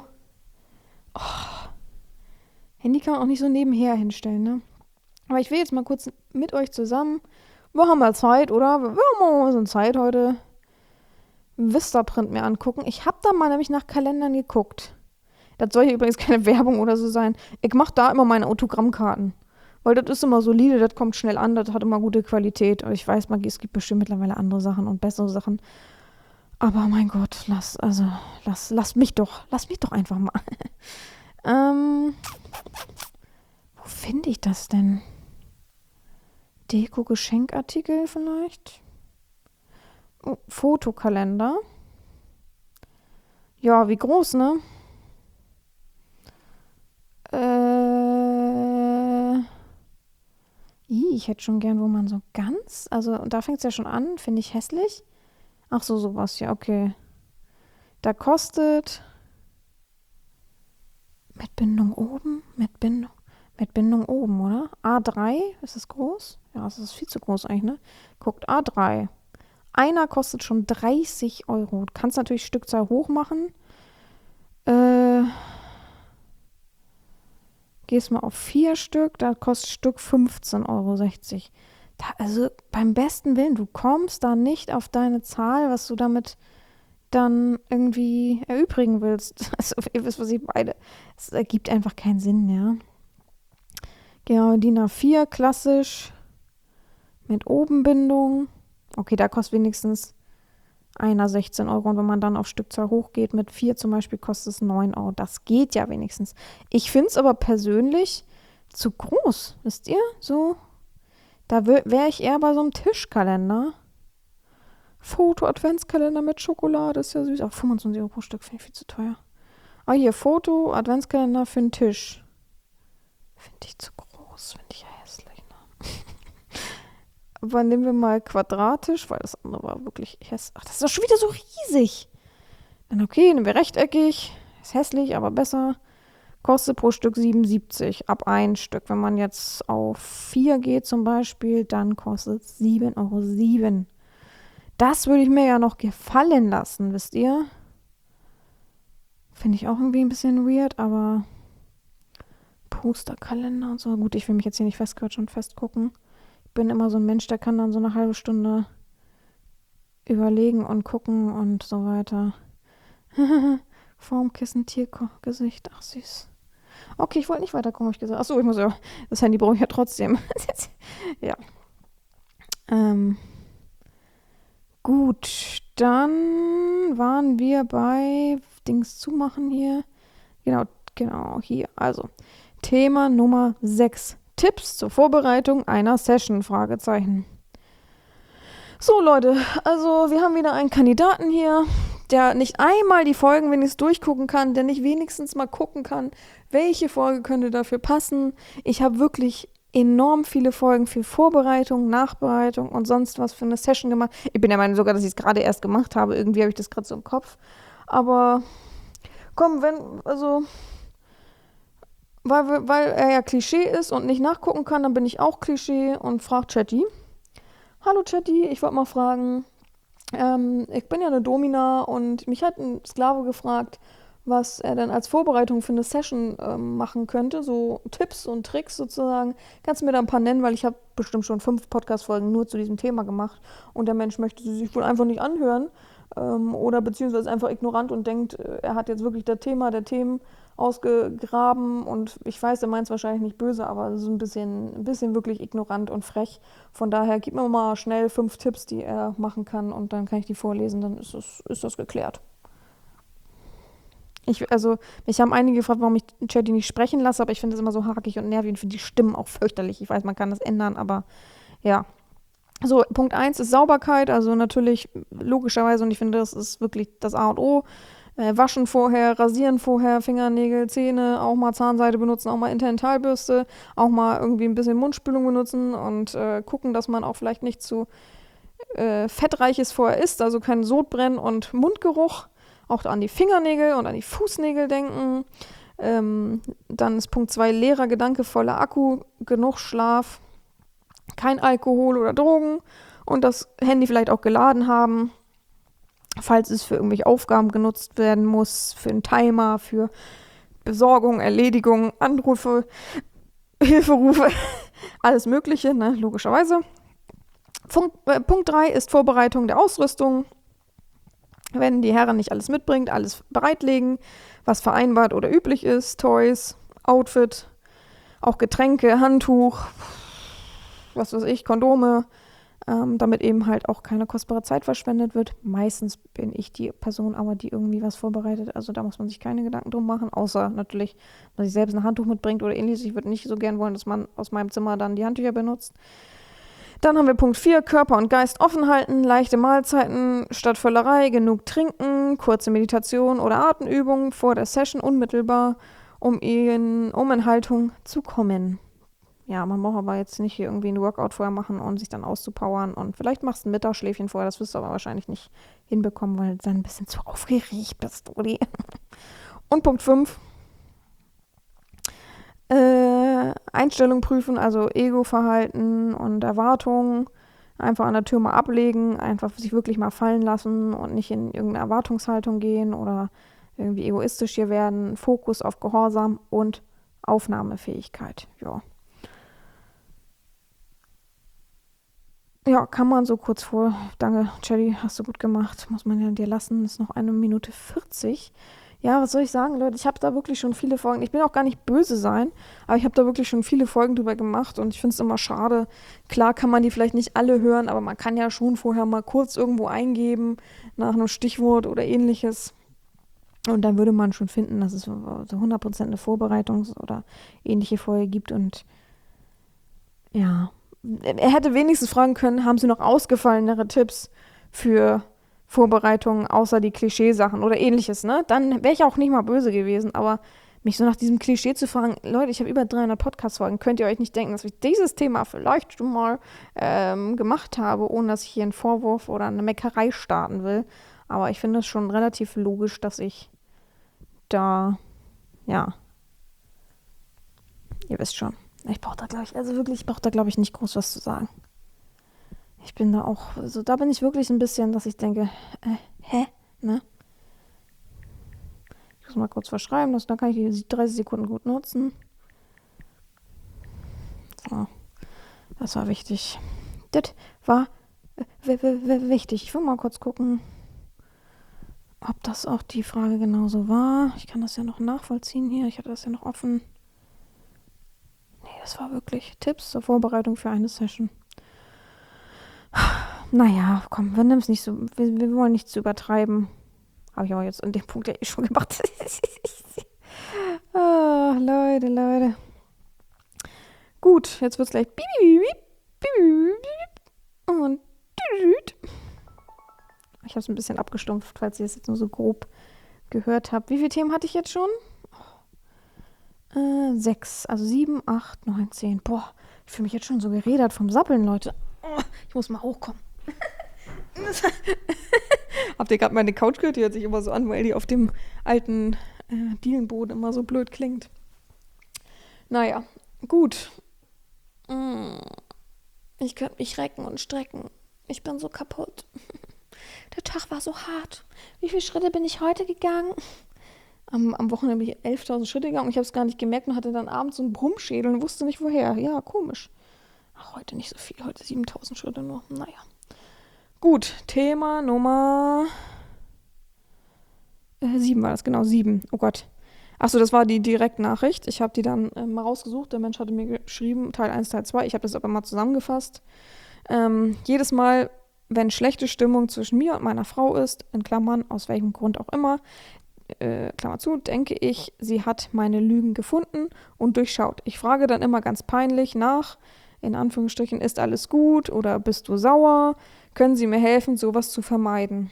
Oh. Handy kann man auch nicht so nebenher hinstellen, ne? Aber ich will jetzt mal kurz mit euch zusammen. Wir haben mal Zeit, oder? Wir haben mal ein bisschen Zeit heute. Vistaprint mir angucken. Ich habe da mal nämlich nach Kalendern geguckt. Das soll hier übrigens keine Werbung oder so sein. Ich mache da immer meine Autogrammkarten. Weil das ist immer solide, das kommt schnell an, das hat immer gute Qualität. Und ich weiß, es gibt bestimmt mittlerweile andere Sachen und bessere Sachen. Aber mein Gott, lass, also, lass, lass mich doch, lass mich doch einfach mal. ähm, wo finde ich das denn? Deko-Geschenkartikel vielleicht? Oh, Fotokalender. Ja, wie groß, ne? Äh, ich hätte schon gern, wo man so ganz, also da fängt es ja schon an, finde ich hässlich. Ach so, sowas, ja, okay. Da kostet mit Bindung oben, mit Bindung, mit Bindung oben, oder? A drei, ist das groß? Ja, das ist viel zu groß eigentlich, ne? Guckt, A drei. Einer kostet schon dreißig Euro. Du kannst natürlich Stückzahl hoch machen. Äh, gehst mal auf vier Stück, da kostet Stück fünfzehn Euro sechzig. Da, also beim besten Willen, du kommst da nicht auf deine Zahl, was du damit dann irgendwie erübrigen willst. Also ihr wisst, was ich meine. Es ergibt einfach keinen Sinn, ja. Genau, D I N A vier, klassisch, mit Obenbindung. Okay, da kostet wenigstens einer sechzehn Euro. Und wenn man dann auf Stückzahl hochgeht, mit vier zum Beispiel, kostet es neun Euro. Das geht ja wenigstens. Ich finde es aber persönlich zu groß, wisst ihr? So, da wäre ich eher bei so einem Tischkalender. Foto-Adventskalender mit Schokolade, ist ja süß. Auch fünfundzwanzig Euro pro Stück, finde ich viel zu teuer. Ah, hier, Foto-Adventskalender für einen Tisch. Finde ich zu groß, finde ich ja hässlich. Ne? Aber nehmen wir mal quadratisch, weil das andere war wirklich hässlich. Ach, das ist doch schon wieder so riesig. Dann okay, nehmen wir rechteckig. Ist hässlich, aber besser. Kostet pro Stück siebenundsiebzig. Ab ein Stück. Wenn man jetzt auf vier geht zum Beispiel, dann kostet es sieben Euro sieben. Das würde ich mir ja noch gefallen lassen, wisst ihr? Finde ich auch irgendwie ein bisschen weird, aber Posterkalender und so. Gut, ich will mich jetzt hier nicht festquatschen und festgucken. Ich bin immer so ein Mensch, der kann dann so eine halbe Stunde überlegen und gucken und so weiter. Formkissen, Tiergesicht, ach süß. Okay, ich wollte nicht weiter gucken, habe ich gesagt. Achso, ich muss ja, das Handy brauche ich ja trotzdem. Ja. Ähm. Gut, dann waren wir bei Dings zumachen hier. Genau, genau, hier. Also, Thema Nummer sechs. Tipps zur Vorbereitung einer Session, Fragezeichen. So, Leute, also wir haben wieder einen Kandidaten hier, der nicht einmal die Folgen wenigstens durchgucken kann, der nicht wenigstens mal gucken kann, welche Folge könnte dafür passen. Ich habe wirklich enorm viele Folgen für Vorbereitung, Nachbereitung und sonst was für eine Session gemacht. Ich bin der Meinung sogar, dass ich es gerade erst gemacht habe. Irgendwie habe ich das gerade so im Kopf. Aber komm, wenn, also, weil, weil er ja Klischee ist und nicht nachgucken kann, dann bin ich auch Klischee und frage Chatty. Hallo Chatty, ich wollte mal fragen, ähm, ich bin ja eine Domina und mich hat ein Sklave gefragt, was er denn als Vorbereitung für eine Session ähm, machen könnte, so Tipps und Tricks sozusagen. Kannst du mir da ein paar nennen, weil ich habe bestimmt schon fünf Podcast-Folgen nur zu diesem Thema gemacht und der Mensch möchte sie sich wohl einfach nicht anhören ähm, oder beziehungsweise einfach ignorant und denkt, äh, er hat jetzt wirklich das Thema der Themen ausgegraben und ich weiß, er meint es wahrscheinlich nicht böse, aber so ein bisschen, ein bisschen wirklich ignorant und frech. Von daher gib mir mal schnell fünf Tipps, die er machen kann und dann kann ich die vorlesen, dann ist das, ist das geklärt. Ich, also, mich haben einige gefragt, warum ich Chatty nicht sprechen lasse, aber ich finde es immer so hakig und nervig und finde die Stimmen auch fürchterlich. Ich weiß, man kann das ändern, aber ja. So, Punkt eins ist Sauberkeit, also natürlich logischerweise und ich finde, das ist wirklich das A und O. Äh, waschen vorher, rasieren vorher, Fingernägel, Zähne, auch mal Zahnseide benutzen, auch mal Intendentalbürste, auch mal irgendwie ein bisschen Mundspülung benutzen und äh, gucken, dass man auch vielleicht nicht zu äh, fettreiches vorher isst, also kein Sodbrennen und Mundgeruch. Auch an die Fingernägel und an die Fußnägel denken. Ähm, dann ist Punkt zwei leerer Gedanke, voller Akku, genug Schlaf, kein Alkohol oder Drogen und das Handy vielleicht auch geladen haben, falls es für irgendwelche Aufgaben genutzt werden muss, für einen Timer, für Besorgung, Erledigung, Anrufe, Hilferufe, alles Mögliche, ne, logischerweise. Punkt, äh, Punkt drei ist Vorbereitung der Ausrüstung. Wenn die Herren nicht alles mitbringt, alles bereitlegen, was vereinbart oder üblich ist, Toys, Outfit, auch Getränke, Handtuch, was weiß ich, Kondome, ähm, damit eben halt auch keine kostbare Zeit verschwendet wird. Meistens bin ich die Person aber, die irgendwie was vorbereitet, also da muss man sich keine Gedanken drum machen, außer natürlich, dass ich selbst ein Handtuch mitbringt oder ähnliches. Ich würde nicht so gern wollen, dass man aus meinem Zimmer dann die Handtücher benutzt. Dann haben wir Punkt vier, Körper und Geist offen halten, leichte Mahlzeiten statt Völlerei, genug trinken, kurze Meditation oder Atemübungen vor der Session unmittelbar, um in, um in Haltung zu kommen. Ja, man braucht aber jetzt nicht hier irgendwie ein Workout vorher machen und sich dann auszupowern und vielleicht machst du ein Mittagsschläfchen vorher, das wirst du aber wahrscheinlich nicht hinbekommen, weil du dann ein bisschen zu aufgeregt bist, Rudi. Und Punkt fünf, Äh, Einstellung prüfen, also Ego-Verhalten und Erwartungen einfach an der Tür mal ablegen, einfach sich wirklich mal fallen lassen und nicht in irgendeine Erwartungshaltung gehen oder irgendwie egoistisch hier werden. Fokus auf Gehorsam und Aufnahmefähigkeit. Ja. Ja, kann man so kurz vor. Danke, Chatty, hast du gut gemacht. Muss man ja dir lassen. Ist noch eine Minute vierzig. Ja, was soll ich sagen, Leute? Ich habe da wirklich schon viele Folgen. Ich will auch gar nicht böse sein, aber ich habe da wirklich schon viele Folgen drüber gemacht und ich finde es immer schade. Klar kann man die vielleicht nicht alle hören, aber man kann ja schon vorher mal kurz irgendwo eingeben nach einem Stichwort oder ähnliches. Und dann würde man schon finden, dass es so hundert Prozent eine Vorbereitungs- oder ähnliche Folge gibt. Und ja, er hätte wenigstens fragen können, haben Sie noch ausgefallenere Tipps für Vorbereitungen außer die Klischeesachen oder ähnliches, ne? Dann wäre ich auch nicht mal böse gewesen, aber mich so nach diesem Klischee zu fragen, Leute, ich habe über dreihundert Podcast-Folgen, könnt ihr euch nicht denken, dass ich dieses Thema vielleicht schon mal ähm, gemacht habe, ohne dass ich hier einen Vorwurf oder eine Meckerei starten will. Aber ich finde es schon relativ logisch, dass ich da, ja, ihr wisst schon, ich brauche da, glaube ich, also wirklich, ich brauche da, glaube ich, nicht groß was zu sagen. ich bin da auch, also da bin ich wirklich ein bisschen, dass ich denke, äh, hä, ne? Ich muss mal kurz verschreiben, das, dann kann ich die dreißig Sekunden gut nutzen. So, das war wichtig. Das war w- w- w- wichtig. Ich will mal kurz gucken, ob das auch die Frage genauso war. Ich kann das ja noch nachvollziehen hier. Ich hatte das ja noch offen. Nee, das war wirklich Tipps zur Vorbereitung für eine Session. Naja, komm, wir nehmen es nicht so, wir, wir wollen nicht zu übertreiben. Habe ich aber jetzt an dem Punkt ja eh schon gemacht. Ah, Leute, Leute. Gut, jetzt wird es gleich piep, piep, piep, piep, und düdüt. Ich habe es ein bisschen abgestumpft, falls ihr es jetzt nur so grob gehört habt. Wie viele Themen hatte ich jetzt schon? Äh, sechs, also sieben, acht, neun, zehn. Boah, ich fühle mich jetzt schon so gerädert vom Sappeln, Leute. Oh, ich muss mal hochkommen. Habt ihr gerade meine Couch gehört? Die hört sich immer so an, weil die auf dem alten äh, Dielenboden immer so blöd klingt. Naja, gut. Mm. Ich könnte mich recken und strecken. Ich bin so kaputt. Der Tag war so hart. Wie viele Schritte bin ich heute gegangen? Am, am Wochenende bin ich elftausend Schritte gegangen und ich habe es gar nicht gemerkt und hatte dann abends so einen Brummschädel und wusste nicht woher. Ja, komisch. Ach, heute nicht so viel, heute siebentausend Schritte nur. Naja. Gut, Thema Nummer äh, sieben war das, genau, sieben. Oh Gott. Achso, das war die Direktnachricht. Ich habe die dann äh, mal rausgesucht. Der Mensch hatte mir geschrieben, Teil eins, Teil zwei. Ich habe das aber mal zusammengefasst. Ähm, jedes Mal, wenn schlechte Stimmung zwischen mir und meiner Frau ist, in Klammern, aus welchem Grund auch immer, äh, Klammer zu, denke ich, sie hat meine Lügen gefunden und durchschaut. Ich frage dann immer ganz peinlich nach, in Anführungsstrichen, ist alles gut oder bist du sauer? Können Sie mir helfen, sowas zu vermeiden?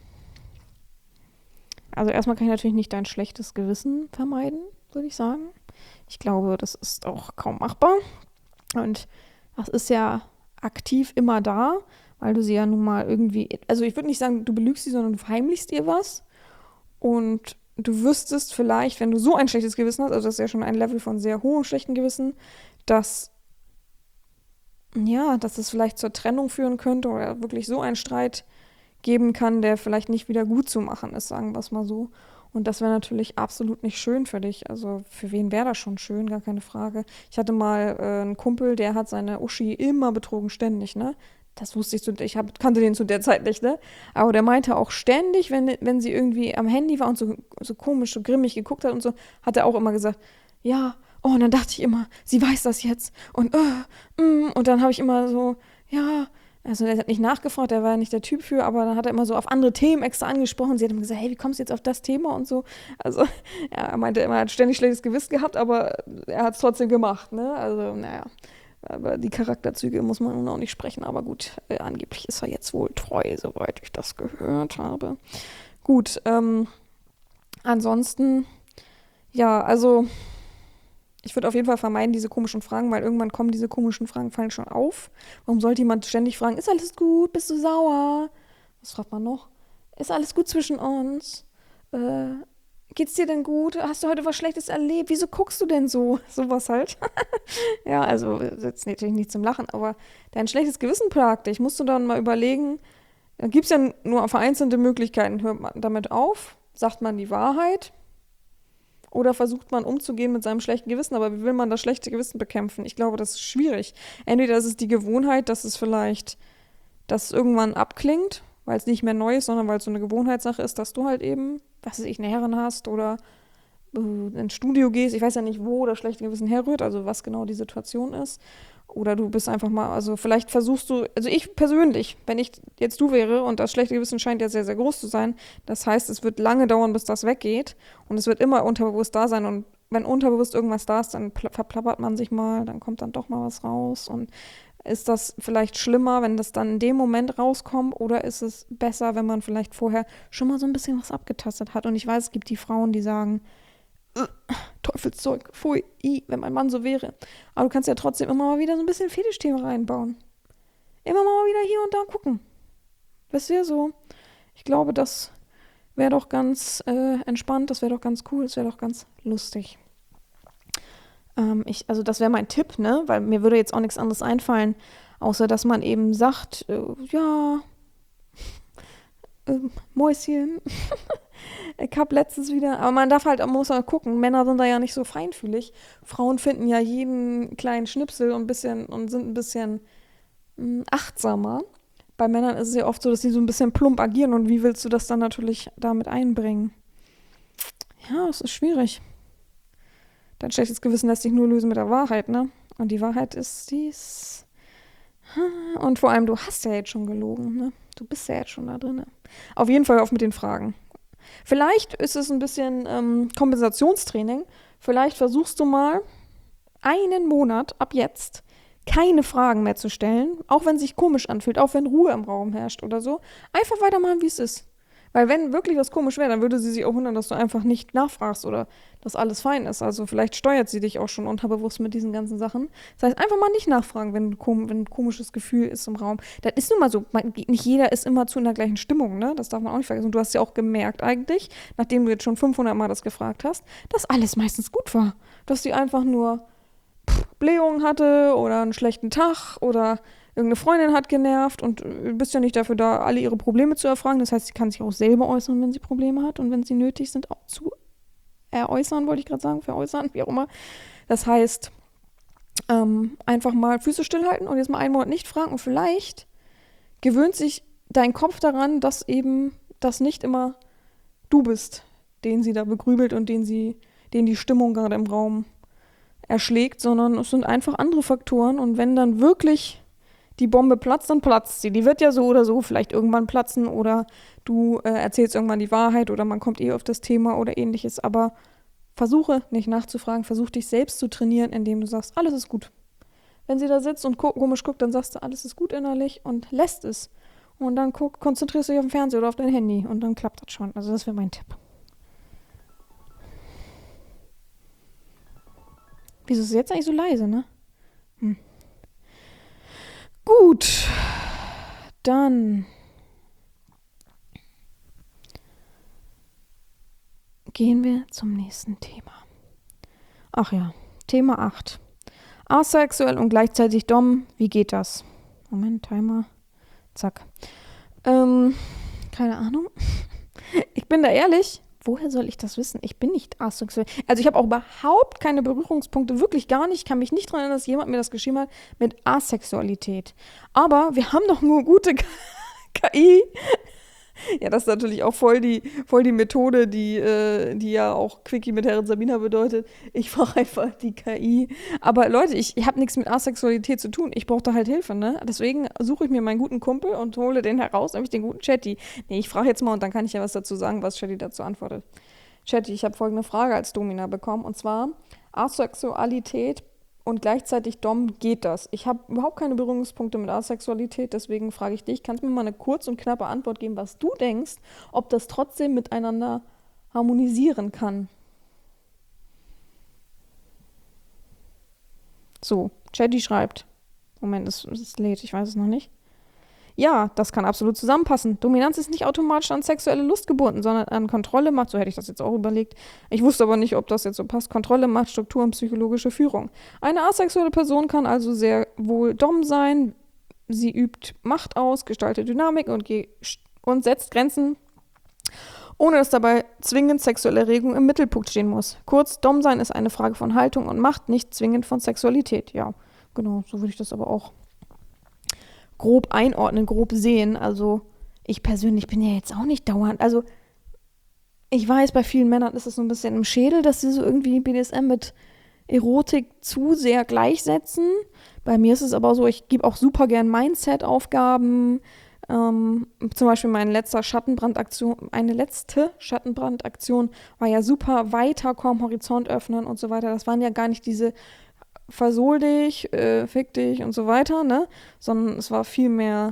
Also erstmal kann ich natürlich nicht dein schlechtes Gewissen vermeiden, würde ich sagen. Ich glaube, das ist auch kaum machbar. Und das ist ja aktiv immer da, weil du sie ja nun mal irgendwie, also ich würde nicht sagen, du belügst sie, sondern du verheimlichst ihr was. Und du wüsstest vielleicht, wenn du so ein schlechtes Gewissen hast, also das ist ja schon ein Level von sehr hohem schlechten Gewissen, dass ja, dass es vielleicht zur Trennung führen könnte oder wirklich so einen Streit geben kann, der vielleicht nicht wieder gut zu machen ist, sagen wir es mal so. Und das wäre natürlich absolut nicht schön für dich. Also für wen wäre das schon schön, gar keine Frage. Ich hatte mal äh, einen Kumpel, der hat seine Uschi immer betrogen, ständig, ne? Das wusste ich, zu, ich hab, kannte den zu der Zeit nicht, ne? Aber der meinte auch ständig, wenn, wenn sie irgendwie am Handy war und so, so komisch, so grimmig geguckt hat und so, hat er auch immer gesagt, ja, oh, und dann dachte ich immer, sie weiß das jetzt. Und, uh, mm, und dann habe ich immer so, ja, also der hat nicht nachgefragt, der war ja nicht der Typ für, aber dann hat er immer so auf andere Themen extra angesprochen. Sie hat immer gesagt, hey, wie kommst du jetzt auf das Thema und so. Also ja, er meinte immer, er hat ständig schlechtes Gewissen gehabt, aber er hat es trotzdem gemacht, ne? Also naja, aber die Charakterzüge muss man nun auch nicht sprechen. Aber gut, äh, angeblich ist er jetzt wohl treu, soweit ich das gehört habe. Gut, ähm, ansonsten, ja, also ich würde auf jeden Fall vermeiden, diese komischen Fragen, weil irgendwann kommen diese komischen Fragen, fallen schon auf. Warum sollte jemand ständig fragen, ist alles gut, bist du sauer? Was fragt man noch? Ist alles gut zwischen uns? Äh, geht's dir denn gut? Hast du heute was Schlechtes erlebt? Wieso guckst du denn so? Sowas halt. Ja, also jetzt natürlich nicht zum Lachen, aber dein schlechtes Gewissen plagt dich. Musst du dann mal überlegen, da gibt es ja nur vereinzelte Möglichkeiten. Hört man damit auf? Sagt man die Wahrheit? Oder versucht man umzugehen mit seinem schlechten Gewissen, aber wie will man das schlechte Gewissen bekämpfen? Ich glaube, das ist schwierig. Entweder ist es die Gewohnheit, dass es vielleicht, dass es irgendwann abklingt, weil es nicht mehr neu ist, sondern weil es so eine Gewohnheitssache ist, dass du halt eben, was weiß ich, eine Herrin hast oder äh, ins Studio gehst. Ich weiß ja nicht, wo das schlechte Gewissen herrührt, also was genau die Situation ist. Oder du bist einfach mal, also vielleicht versuchst du, also ich persönlich, wenn ich jetzt du wäre und das schlechte Gewissen scheint ja sehr, sehr groß zu sein, das heißt, es wird lange dauern, bis das weggeht und es wird immer unterbewusst da sein und wenn unterbewusst irgendwas da ist, dann pl- verplappert man sich mal, dann kommt dann doch mal was raus und ist das vielleicht schlimmer, wenn das dann in dem Moment rauskommt oder ist es besser, wenn man vielleicht vorher schon mal so ein bisschen was abgetastet hat und ich weiß, es gibt die Frauen, die sagen, Teufelszeug, pfui, i, wenn mein Mann so wäre. Aber du kannst ja trotzdem immer mal wieder so ein bisschen Fetischthemen reinbauen. Immer mal wieder hier und da gucken. Das wäre so. Ich glaube, das wäre doch ganz äh, entspannt, das wäre doch ganz cool, das wäre doch ganz lustig. Ähm, ich, also das wäre mein Tipp, ne? Weil mir würde jetzt auch nichts anderes einfallen. Außer, dass man eben sagt, äh, ja, äh, Mäuschen, ich hab letztens wieder, aber man darf halt, man muss halt gucken, Männer sind da ja nicht so feinfühlig. Frauen finden ja jeden kleinen Schnipsel und, bisschen, und sind ein bisschen mh, achtsamer. Bei Männern ist es ja oft so, dass sie so ein bisschen plump agieren und wie willst du das dann natürlich damit einbringen? Ja, es ist schwierig. Dein schlechtes Gewissen lässt sich nur lösen mit der Wahrheit, ne? Und die Wahrheit ist dies. Und vor allem, du hast ja jetzt schon gelogen, ne? Du bist ja jetzt schon da drin. Auf jeden Fall auf mit den Fragen. Vielleicht ist es ein bisschen ähm, Kompensationstraining. Vielleicht versuchst du mal einen Monat ab jetzt keine Fragen mehr zu stellen, auch wenn es sich komisch anfühlt, auch wenn Ruhe im Raum herrscht oder so. Einfach weitermachen, wie es ist. Weil wenn wirklich was komisch wäre, dann würde sie sich auch wundern, dass du einfach nicht nachfragst oder dass alles fein ist. Also vielleicht steuert sie dich auch schon unterbewusst mit diesen ganzen Sachen. Das heißt, einfach mal nicht nachfragen, wenn, kom- wenn ein komisches Gefühl ist im Raum. Das ist nun mal so, man, nicht jeder ist immer zu in der gleichen Stimmung, ne? Das darf man auch nicht vergessen. Und du hast ja auch gemerkt eigentlich, nachdem du jetzt schon fünfhundert Mal das gefragt hast, dass alles meistens gut war. Dass sie einfach nur pff, Blähungen hatte oder einen schlechten Tag oder irgendeine Freundin hat genervt und du bist ja nicht dafür da, alle ihre Probleme zu erfragen. Das heißt, sie kann sich auch selber äußern, wenn sie Probleme hat und wenn sie nötig sind, auch zu eräußern, wollte ich gerade sagen, veräußern, wie auch immer. Das heißt, ähm, einfach mal Füße stillhalten und jetzt mal einen Monat nicht fragen und vielleicht gewöhnt sich dein Kopf daran, dass eben das nicht immer du bist, den sie da begrübelt und den sie, den die Stimmung gerade im Raum erschlägt, sondern es sind einfach andere Faktoren und wenn dann wirklich die Bombe platzt, dann platzt sie. Die wird ja so oder so vielleicht irgendwann platzen oder du äh, erzählst irgendwann die Wahrheit oder man kommt eh auf das Thema oder ähnliches. Aber versuche nicht nachzufragen, versuch dich selbst zu trainieren, indem du sagst, alles ist gut. Wenn sie da sitzt und gu- komisch guckt, dann sagst du, alles ist gut innerlich und lässt es. Und dann guck, konzentrierst du dich auf den Fernseher oder auf dein Handy und dann klappt das schon. Also das wäre mein Tipp. Wieso ist es jetzt eigentlich so leise, ne? Hm. Gut, dann gehen wir zum nächsten Thema. Ach ja, Thema acht. Asexuell und gleichzeitig Dom, wie geht das? Moment, Timer, zack. Ähm, keine Ahnung. Ich bin da ehrlich, woher soll ich das wissen? Ich bin nicht asexuell. Also ich habe auch überhaupt keine Berührungspunkte, wirklich gar nicht. Ich kann mich nicht daran erinnern, dass jemand mir das geschrieben hat mit Asexualität. Aber wir haben doch nur gute K I. Ja, das ist natürlich auch voll die, voll die Methode, die, äh, die ja auch Quickie mit Herren Sabina bedeutet. Ich frage einfach die K I. Aber Leute, ich, ich habe nichts mit Asexualität zu tun. Ich brauche da halt Hilfe, ne? Deswegen suche ich mir meinen guten Kumpel und hole den heraus, nämlich den guten Chatty. Nee, ich frage jetzt mal und dann kann ich ja was dazu sagen, was Chatty dazu antwortet. Chatty, ich habe folgende Frage als Domina bekommen und zwar Asexualität und gleichzeitig Dom, geht das? Ich habe überhaupt keine Berührungspunkte mit Asexualität, deswegen frage ich dich, kannst du mir mal eine kurz und knappe Antwort geben, was du denkst, ob das trotzdem miteinander harmonisieren kann? So, Chatty schreibt. Moment, es, es lädt, ich weiß es noch nicht. Ja, das kann absolut zusammenpassen. Dominanz ist nicht automatisch an sexuelle Lust gebunden, sondern an Kontrolle, Macht. So hätte ich das jetzt auch überlegt. Ich wusste aber nicht, ob das jetzt so passt. Kontrolle, Macht, Struktur und psychologische Führung. Eine asexuelle Person kann also sehr wohl Dom sein. Sie übt Macht aus, gestaltet Dynamik und, ge- und setzt Grenzen, ohne dass dabei zwingend sexuelle Erregung im Mittelpunkt stehen muss. Kurz, Dom sein ist eine Frage von Haltung und Macht, nicht zwingend von Sexualität. Ja, genau, so würde ich das aber auch grob einordnen, grob sehen. Also ich persönlich bin ja jetzt auch nicht dauernd, also ich weiß, bei vielen Männern ist es so ein bisschen im Schädel, dass sie so irgendwie B D S M mit Erotik zu sehr gleichsetzen. Bei mir ist es aber so, ich gebe auch super gern Mindset-Aufgaben. Ähm, zum Beispiel meine letzte Schattenbrandaktion, eine letzte Schattenbrandaktion war ja super weiterkommen, Horizont öffnen und so weiter. Das waren ja gar nicht diese versohl dich, äh, fick dich und so weiter, ne? Sondern es war viel mehr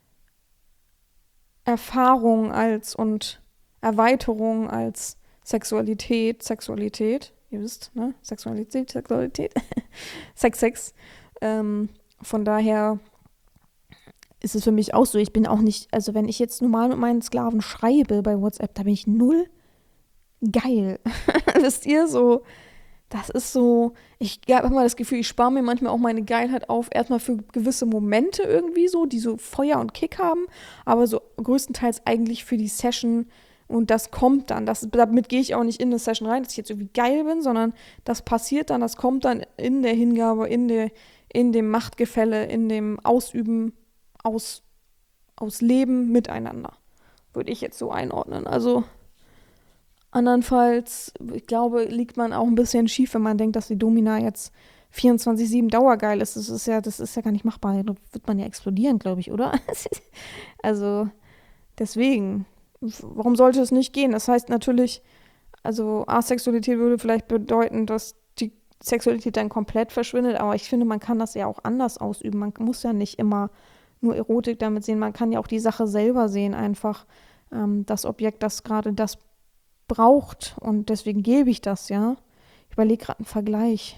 Erfahrung als und Erweiterung als Sexualität, Sexualität, ihr wisst, ne? Sexualität, Sexualität, Sex, Sex. Ähm, von daher ist es für mich auch so, ich bin auch nicht, also wenn ich jetzt normal mit meinen Sklaven schreibe bei WhatsApp, da bin ich null geil. Wisst ihr, so, das ist so, ich habe immer das Gefühl, ich spare mir manchmal auch meine Geilheit auf, erstmal für gewisse Momente irgendwie so, die so Feuer und Kick haben, aber so größtenteils eigentlich für die Session und das kommt dann. Das, damit gehe ich auch nicht in eine Session rein, dass ich jetzt irgendwie geil bin, sondern das passiert dann, das kommt dann in der Hingabe, in, der, in dem Machtgefälle, in dem Ausüben, aus, aus Leben miteinander, würde ich jetzt so einordnen. Also andernfalls, ich glaube, liegt man auch ein bisschen schief, wenn man denkt, dass die Domina jetzt vierundzwanzig sieben dauergeil ist. Das ist ja, das ist ja gar nicht machbar. Da wird man ja explodieren, glaube ich, oder? Also deswegen, warum sollte es nicht gehen? Das heißt natürlich, also Asexualität würde vielleicht bedeuten, dass die Sexualität dann komplett verschwindet, aber ich finde, man kann das ja auch anders ausüben. Man muss ja nicht immer nur Erotik damit sehen, man kann ja auch die Sache selber sehen, einfach ähm, das Objekt, das gerade das braucht und deswegen gebe ich das, ja. Ich überlege gerade einen Vergleich.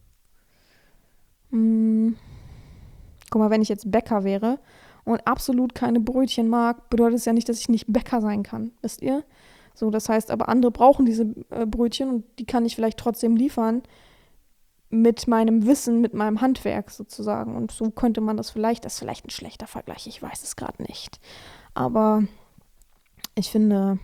Hm. Guck mal, wenn ich jetzt Bäcker wäre und absolut keine Brötchen mag, bedeutet es ja nicht, dass ich nicht Bäcker sein kann, wisst ihr? So, das heißt, aber andere brauchen diese äh, Brötchen und die kann ich vielleicht trotzdem liefern mit meinem Wissen, mit meinem Handwerk sozusagen. Und so könnte man das vielleicht, das ist vielleicht ein schlechter Vergleich, ich weiß es gerade nicht. Aber ich finde,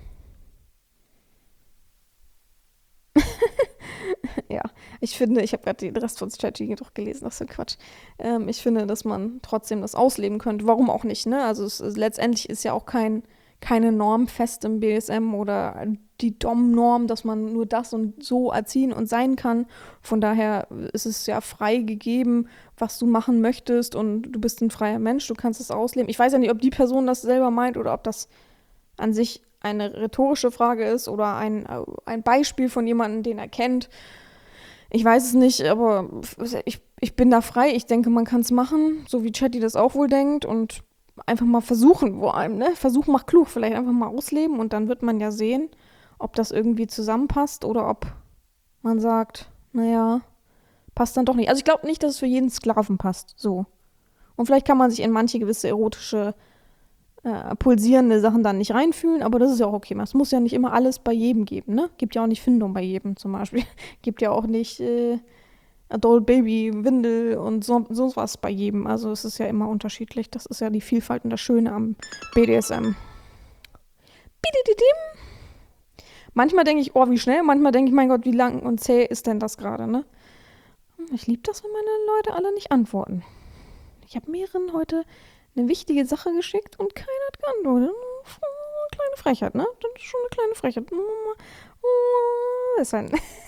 ja, ich finde, ich habe gerade den Rest von Strategy doch gelesen, das ist ja Quatsch. Ähm, ich finde, dass man trotzdem das ausleben könnte. Warum auch nicht, ne? Also es, es, letztendlich ist ja auch kein, keine Norm fest im B D S M oder die Dom-Norm, dass man nur das und so erziehen und sein kann. Von daher ist es ja frei gegeben, was du machen möchtest und du bist ein freier Mensch, du kannst es ausleben. Ich weiß ja nicht, ob die Person das selber meint oder ob das an sich eine rhetorische Frage ist oder ein, ein Beispiel von jemandem, den er kennt. Ich weiß es nicht, aber ich, ich bin da frei. Ich denke, man kann es machen, so wie Chatty das auch wohl denkt und einfach mal versuchen, vor allem, ne? Versuch macht klug, vielleicht einfach mal ausleben und dann wird man ja sehen, ob das irgendwie zusammenpasst oder ob man sagt, naja, passt dann doch nicht. Also ich glaube nicht, dass es für jeden Sklaven passt, so. Und vielleicht kann man sich in manche gewisse erotische Äh, pulsierende Sachen dann nicht reinfühlen, aber das ist ja auch okay. Es muss ja nicht immer alles bei jedem geben, ne? Gibt ja auch nicht Findung bei jedem zum Beispiel. Gibt ja auch nicht äh, Adult Baby, Windel und so, so was bei jedem. Also es ist ja immer unterschiedlich. Das ist ja die Vielfalt und das Schöne am B D S M. Bidididim. Manchmal denke ich, oh, wie schnell. Manchmal denke ich, mein Gott, wie lang und zäh ist denn das gerade, ne? Ich liebe das, wenn meine Leute alle nicht antworten. Ich habe mehreren heute eine wichtige Sache geschickt und keiner hat geantwortet. Eine kleine Frechheit, ne? Das ist schon eine kleine Frechheit. Das ist ein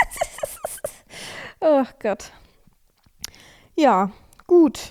Ach Gott. Ja, gut.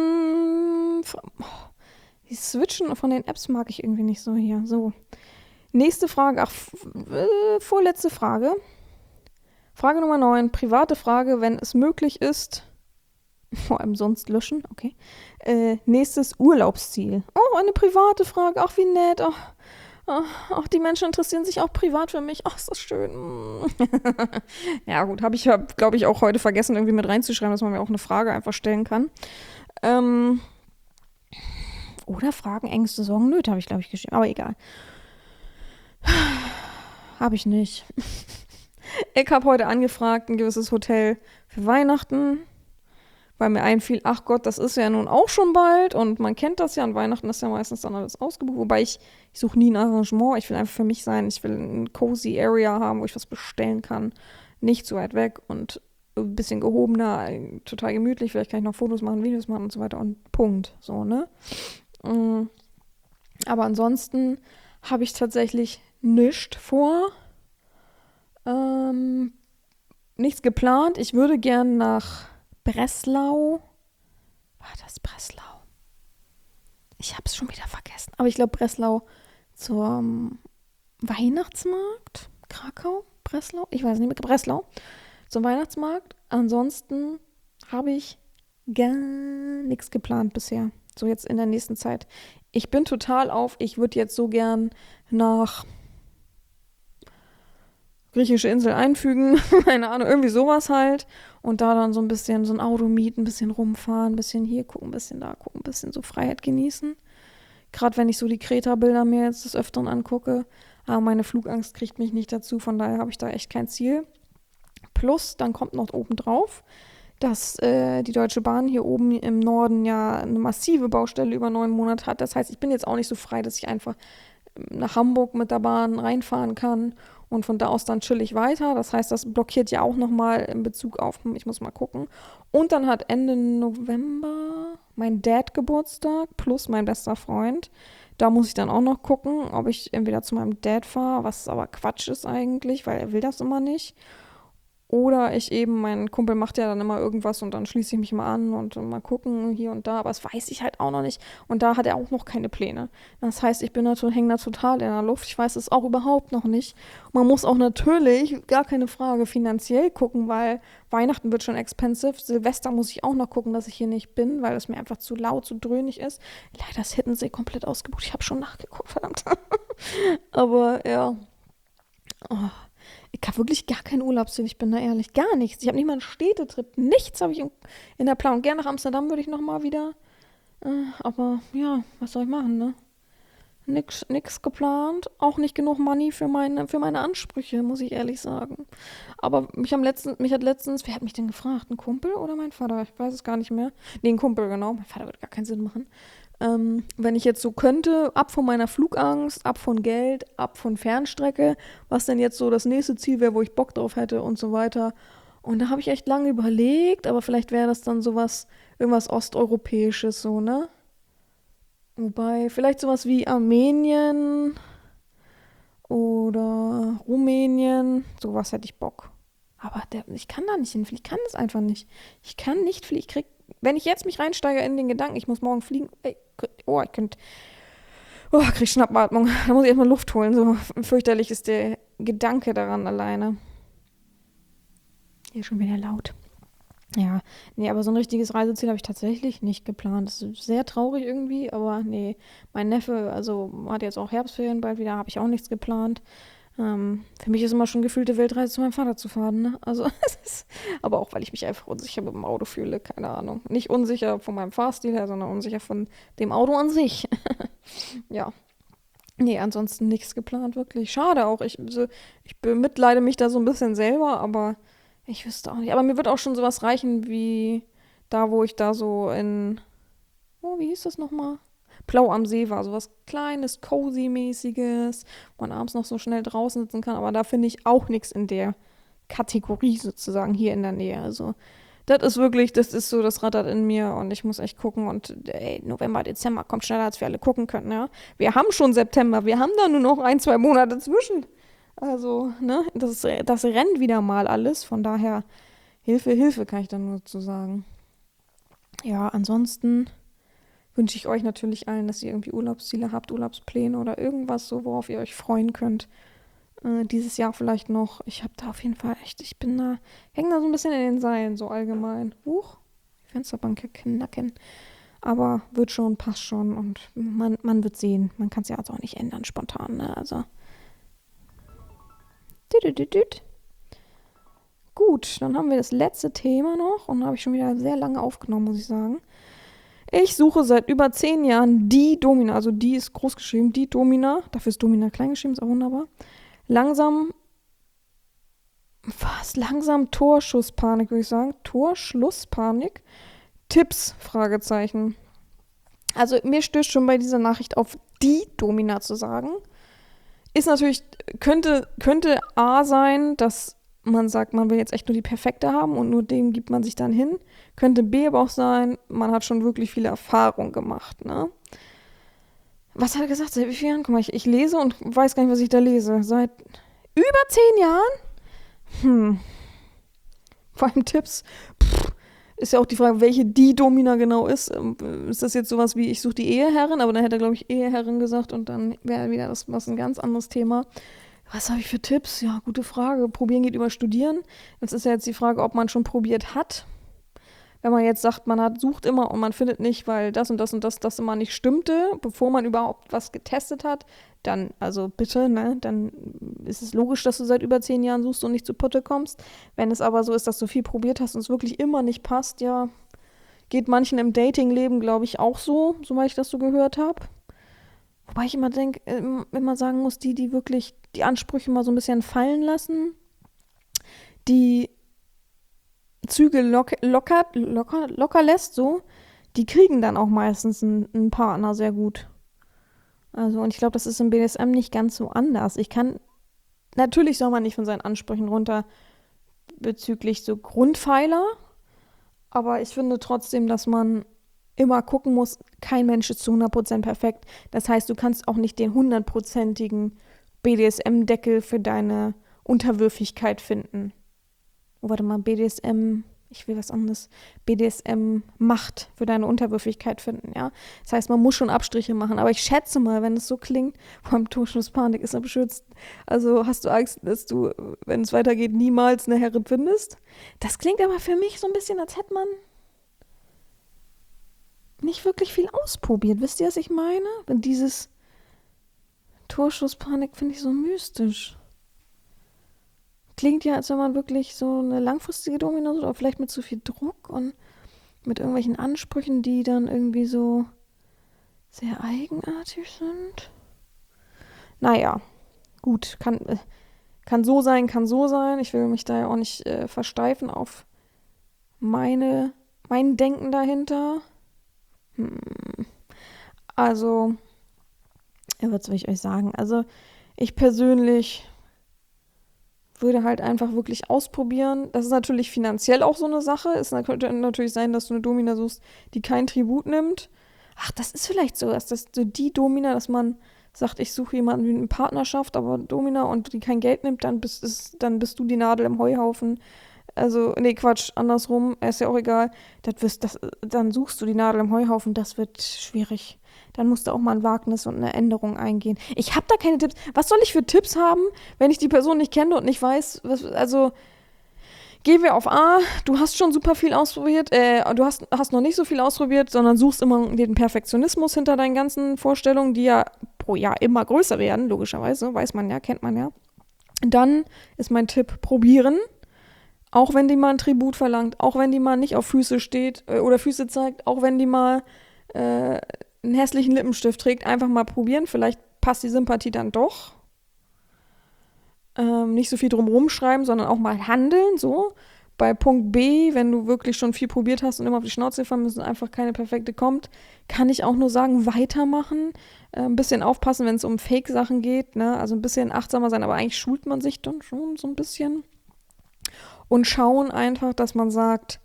Die Switchen von den Apps mag ich irgendwie nicht so hier. So. Nächste Frage. Ach, äh, vorletzte Frage. Frage Nummer neun. Private Frage, wenn es möglich ist. Vor allem sonst löschen, okay. Äh, nächstes Urlaubsziel. Oh, eine private Frage. Ach, wie nett. Ach, ach, ach, die Menschen interessieren sich auch privat für mich. Ach, ist das schön. Ja, gut, habe ich, glaube ich, auch heute vergessen, irgendwie mit reinzuschreiben, dass man mir auch eine Frage einfach stellen kann. Ähm, oder Fragen, Ängste, Sorgen, Nöte habe ich, glaube ich, geschrieben. Aber egal. Habe ich nicht. Ich habe heute angefragt, ein gewisses Hotel für Weihnachten, weil mir einfiel, ach Gott, das ist ja nun auch schon bald und man kennt das ja, an Weihnachten ist ja meistens dann alles ausgebucht, wobei ich, ich suche nie ein Arrangement, ich will einfach für mich sein, ich will eine cozy Area haben, wo ich was bestellen kann, nicht zu weit weg und ein bisschen gehobener, total gemütlich, vielleicht kann ich noch Fotos machen, Videos machen und so weiter und Punkt, so, ne? Aber ansonsten habe ich tatsächlich nichts vor, ähm, nichts geplant, ich würde gern nach Breslau. War das Breslau? Ich habe es schon wieder vergessen. Aber ich glaube Breslau zum Weihnachtsmarkt. Krakau? Breslau? Ich weiß nicht mehr. Breslau. Zum Weihnachtsmarkt. Ansonsten habe ich gar nichts geplant bisher. So jetzt in der nächsten Zeit. Ich bin total auf. Ich würde jetzt so gern nach griechische Insel einfügen, keine Ahnung, irgendwie sowas halt. Und da dann so ein bisschen so ein Auto mieten, ein bisschen rumfahren, ein bisschen hier gucken, ein bisschen da gucken, ein bisschen so Freiheit genießen. Gerade wenn ich so die Kreta-Bilder mir jetzt des Öfteren angucke. Aber meine Flugangst kriegt mich nicht dazu, von daher habe ich da echt kein Ziel. Plus, dann kommt noch oben drauf, dass äh, die Deutsche Bahn hier oben im Norden ja eine massive Baustelle über neun Monate hat. Das heißt, ich bin jetzt auch nicht so frei, dass ich einfach nach Hamburg mit der Bahn reinfahren kann und von da aus dann chillig weiter. Das heißt, das blockiert ja auch nochmal in Bezug auf, ich muss mal gucken. Und dann hat Ende November mein Dad Geburtstag plus mein bester Freund. Da muss ich dann auch noch gucken, ob ich entweder zu meinem Dad fahre, was aber Quatsch ist eigentlich, weil er will das immer nicht. Oder ich eben, mein Kumpel macht ja dann immer irgendwas und dann schließe ich mich mal an und mal gucken hier und da, aber das weiß ich halt auch noch nicht. Und da hat er auch noch keine Pläne. Das heißt, ich bin da, hänge da total in der Luft. Ich weiß es auch überhaupt noch nicht. Man muss auch natürlich, gar keine Frage, finanziell gucken, weil Weihnachten wird schon expensive. Silvester muss ich auch noch gucken, dass ich hier nicht bin, weil es mir einfach zu laut, zu dröhnig ist. Leider ist Hiddensee komplett ausgebucht. Ich habe schon nachgeguckt, verdammt. Aber ja. Oh. Ich habe wirklich gar keinen Urlaubsziel, ich bin da ehrlich. Gar nichts. Ich habe nicht mal einen Städtetrip. Nichts habe ich in, in der Planung. Gerne nach Amsterdam würde ich nochmal wieder. Äh, aber ja, was soll ich machen, ne? Nix, nix geplant. Auch nicht genug Money für meine, für meine Ansprüche, muss ich ehrlich sagen. Aber mich, haben letztens, mich hat letztens, wer hat mich denn gefragt? Ein Kumpel oder mein Vater? Ich weiß es gar nicht mehr. Nee, ein Kumpel, genau. Mein Vater würde gar keinen Sinn machen. Ähm, wenn ich jetzt so könnte, ab von meiner Flugangst, ab von Geld, ab von Fernstrecke, was denn jetzt so das nächste Ziel wäre, wo ich Bock drauf hätte und so weiter. Und da habe ich echt lange überlegt, aber vielleicht wäre das dann sowas, irgendwas Osteuropäisches so, ne? Wobei, vielleicht sowas wie Armenien oder Rumänien, sowas hätte ich Bock. Aber der, ich kann da nicht hinfliegen, ich kann das einfach nicht. Ich kann nicht fliegen, ich krieg, wenn ich jetzt mich reinsteige in den Gedanken, ich muss morgen fliegen, ey, oh, ich könnte, oh, ich krieg Schnappatmung, da muss ich erstmal Luft holen, so fürchterlich ist der Gedanke daran alleine. Hier schon wieder laut. Ja, nee, aber so ein richtiges Reiseziel habe ich tatsächlich nicht geplant. Das ist sehr traurig irgendwie, aber nee, mein Neffe, also hat jetzt auch Herbstferien bald wieder, habe ich auch nichts geplant. Ähm, für mich ist immer schon gefühlte Weltreise zu meinem Vater zu fahren, ne? Also, es ist, aber auch, weil ich mich einfach unsicher mit dem Auto fühle, keine Ahnung. Nicht unsicher von meinem Fahrstil her, sondern unsicher von dem Auto an sich. Ja. Nee, ansonsten nichts geplant, wirklich. Schade auch. Ich, so, ich bemitleide mich da so ein bisschen selber, aber ich wüsste auch nicht. Aber mir wird auch schon sowas reichen wie da, wo ich da so in, oh, wie hieß das nochmal? Plau am See war, sowas Kleines, Cozy-mäßiges, wo man abends noch so schnell draußen sitzen kann, aber da finde ich auch nichts in der Kategorie sozusagen hier in der Nähe. Also das ist wirklich, das ist so, das rattert in mir und ich muss echt gucken und ey, November, Dezember kommt schneller, als wir alle gucken können, ja. Wir haben schon September, wir haben da nur noch ein, zwei Monate zwischen. Also, ne, das, das rennt wieder mal alles, von daher Hilfe, Hilfe kann ich da nur zu sagen. Ja, ansonsten wünsche ich euch natürlich allen, dass ihr irgendwie Urlaubsziele habt, Urlaubspläne oder irgendwas so, worauf ihr euch freuen könnt. Äh, dieses Jahr vielleicht noch. Ich habe da auf jeden Fall echt, ich bin da, hänge da so ein bisschen in den Seilen, so allgemein. Huch, die Fensterbank knacken. Aber wird schon, passt schon und man, man wird sehen. Man kann es ja also auch nicht ändern spontan, ne? Also. Gut, dann haben wir das letzte Thema noch und da habe ich schon wieder sehr lange aufgenommen, muss ich sagen. Ich suche seit über zehn Jahren die Domina, also die ist groß geschrieben, die Domina, dafür ist Domina klein geschrieben, ist auch wunderbar. Langsam, was, langsam Torschusspanik, würde ich sagen. Torschlusspanik. Tipps, Fragezeichen. Also mir stößt schon bei dieser Nachricht auf, die Domina zu sagen. Ist natürlich, könnte, könnte A sein, dass man sagt, man will jetzt echt nur die perfekte haben und nur dem gibt man sich dann hin. Könnte B aber auch sein, man hat schon wirklich viele Erfahrungen gemacht, ne? Was hat er gesagt? Seit wie vielen Jahren? Guck mal, ich, ich lese und weiß gar nicht, was ich da lese. Seit über zehn Jahren? Hm. Vor allem Tipps. Pff, ist ja auch die Frage, welche die Domina genau ist. Ist das jetzt sowas wie, ich suche die Eheherrin? Aber dann hätte er, glaube ich, Eheherrin gesagt und dann wäre wieder das was ein ganz anderes Thema. Was habe ich für Tipps? Ja, gute Frage. Probieren geht über Studieren. Jetzt ist ja jetzt die Frage, ob man schon probiert hat. Wenn man jetzt sagt, man hat, sucht immer und man findet nicht, weil das und das und das, das immer nicht stimmte, bevor man überhaupt was getestet hat, dann, also bitte, ne, dann ist es logisch, dass du seit über zehn Jahren suchst und nicht zu Potte kommst. Wenn es aber so ist, dass du viel probiert hast und es wirklich immer nicht passt, ja, geht manchen im Datingleben, glaube ich, auch so, soweit ich das so gehört habe. Wobei ich immer denke, immer sagen muss, die, die wirklich die Ansprüche mal so ein bisschen fallen lassen, die Zügel lock, locker, locker, locker lässt, so, die kriegen dann auch meistens einen, einen Partner sehr gut. Also, und ich glaube, das ist im B D S M nicht ganz so anders. Ich kann, natürlich soll man nicht von seinen Ansprüchen runter bezüglich so Grundpfeiler, aber ich finde trotzdem, dass man immer gucken muss, kein Mensch ist zu hundert Prozent perfekt. Das heißt, du kannst auch nicht den hundertprozentigen B D S M-Deckel für deine Unterwürfigkeit finden. Oh, warte mal, B D S M, ich will was anderes. B D S M-Macht für deine Unterwürfigkeit finden, ja. Das heißt, man muss schon Abstriche machen. Aber ich schätze mal, wenn es so klingt, vor allem Torschlusspanik ist er beschützt. Also hast du Angst, dass du, wenn es weitergeht, niemals eine Herrin findest? Das klingt aber für mich so ein bisschen, als hätte man nicht wirklich viel ausprobiert. Wisst ihr, was ich meine? Wenn dieses Torschusspanik finde ich so mystisch. Klingt ja, als wenn man wirklich so eine langfristige Domina oder vielleicht mit zu viel Druck und mit irgendwelchen Ansprüchen, die dann irgendwie so sehr eigenartig sind. Naja, gut, kann, äh, kann so sein, kann so sein. Ich will mich da ja auch nicht äh, versteifen auf meine, mein Denken dahinter. Hm. Also, ja, was will ich euch sagen? Also, ich persönlich würde halt einfach wirklich ausprobieren. Das ist natürlich finanziell auch so eine Sache. Es könnte natürlich sein, dass du eine Domina suchst, die kein Tribut nimmt. Ach, das ist vielleicht so, dass das so die Domina, dass man sagt, ich suche jemanden wie eine Partnerschaft, aber Domina und die kein Geld nimmt, dann bist, ist, dann bist du die Nadel im Heuhaufen. Also, nee, Quatsch, andersrum, ist ja auch egal. Das wirst, das, dann suchst du die Nadel im Heuhaufen, das wird schwierig. Dann musst du auch mal ein Wagnis und eine Änderung eingehen. Ich habe da keine Tipps. Was soll ich für Tipps haben, wenn ich die Person nicht kenne und nicht weiß, was, also gehen wir auf A, du hast schon super viel ausprobiert, äh, du hast, hast noch nicht so viel ausprobiert, sondern suchst immer den Perfektionismus hinter deinen ganzen Vorstellungen, die ja pro Jahr immer größer werden, logischerweise, weiß man ja, kennt man ja. Dann ist mein Tipp, probieren. Auch wenn die mal ein Tribut verlangt, auch wenn die mal nicht auf Füße steht äh, oder Füße zeigt, auch wenn die mal äh, einen hässlichen Lippenstift trägt, einfach mal probieren. Vielleicht passt die Sympathie dann doch. Ähm, nicht so viel drum rumschreiben, sondern auch mal handeln, so. Bei Punkt B, wenn du wirklich schon viel probiert hast und immer auf die Schnauze gefallen bist und einfach keine perfekte kommt, kann ich auch nur sagen, weitermachen. Äh, ein bisschen aufpassen, wenn es um Fake-Sachen geht, ne? Also ein bisschen achtsamer sein, aber eigentlich schult man sich dann schon so ein bisschen. Und schauen einfach, dass man sagt,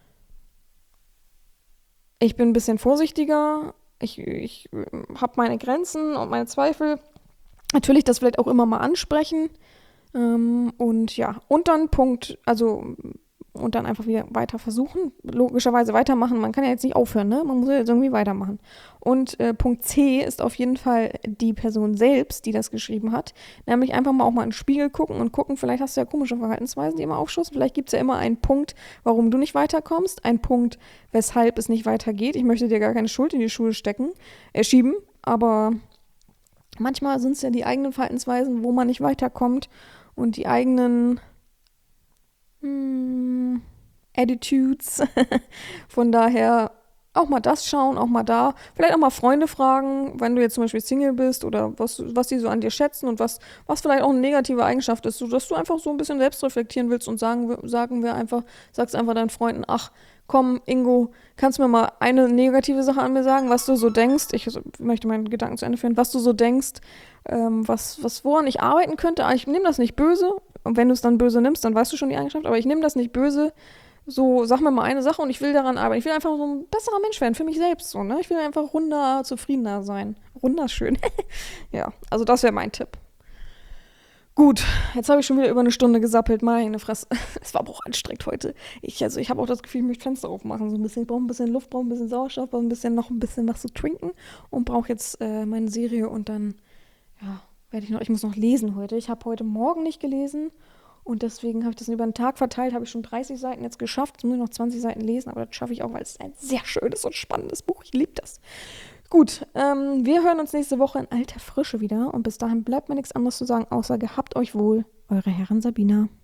ich bin ein bisschen vorsichtiger, ich, ich habe meine Grenzen und meine Zweifel. Natürlich das vielleicht auch immer mal ansprechen. Ähm, und ja, und dann Punkt, also und dann einfach wieder weiter versuchen. Logischerweise weitermachen. Man kann ja jetzt nicht aufhören, ne? Man muss ja jetzt irgendwie weitermachen. Und äh, Punkt C ist auf jeden Fall die Person selbst, die das geschrieben hat. Nämlich einfach mal auch mal in den Spiegel gucken und gucken, vielleicht hast du ja komische Verhaltensweisen, die immer aufschussen. Vielleicht gibt es ja immer einen Punkt, warum du nicht weiterkommst. Ein Punkt, weshalb es nicht weitergeht. Ich möchte dir gar keine Schuld in die Schuhe stecken, äh, schieben. Aber manchmal sind es ja die eigenen Verhaltensweisen, wo man nicht weiterkommt. Und die eigenen hm, Attitudes. Von daher auch mal das schauen, auch mal da. Vielleicht auch mal Freunde fragen, wenn du jetzt zum Beispiel Single bist oder was, was die so an dir schätzen und was, was vielleicht auch eine negative Eigenschaft ist, so, dass du einfach so ein bisschen selbst reflektieren willst und sagen, sagen wir einfach, sagst einfach deinen Freunden, ach, komm, Ingo, kannst du mir mal eine negative Sache an mir sagen, was du so denkst, ich möchte meinen Gedanken zu Ende führen, was du so denkst, ähm, was, was woran ich arbeiten könnte, ich nehme das nicht böse, und wenn du es dann böse nimmst, dann weißt du schon die Eigenschaft, aber ich nehme das nicht böse, so, sag mir mal eine Sache und ich will daran arbeiten. Ich will einfach so ein besserer Mensch werden, für mich selbst so, ne? Ich will einfach runder, zufriedener sein. Wunderschön. Ja, also das wäre mein Tipp. Gut, jetzt habe ich schon wieder über eine Stunde gesappelt. Meine Fresse. Es war aber auch anstrengend heute. Ich, also ich habe auch das Gefühl, ich möchte Fenster aufmachen. So ein bisschen. Ich brauche ein bisschen Luft, brauche ein bisschen Sauerstoff, brauche ein bisschen, noch ein bisschen was zu trinken und brauche jetzt äh, meine Serie und dann, ja, werde ich noch, ich muss noch lesen heute. Ich habe heute Morgen nicht gelesen und deswegen habe ich das über den Tag verteilt, habe ich schon dreißig Seiten jetzt geschafft. Jetzt muss ich noch zwanzig Seiten lesen, aber das schaffe ich auch, weil es ein sehr schönes und spannendes Buch. Ich liebe das. Gut, ähm, wir hören uns nächste Woche in alter Frische wieder und bis dahin bleibt mir nichts anderes zu sagen, außer gehabt euch wohl, eure Herren Sabina.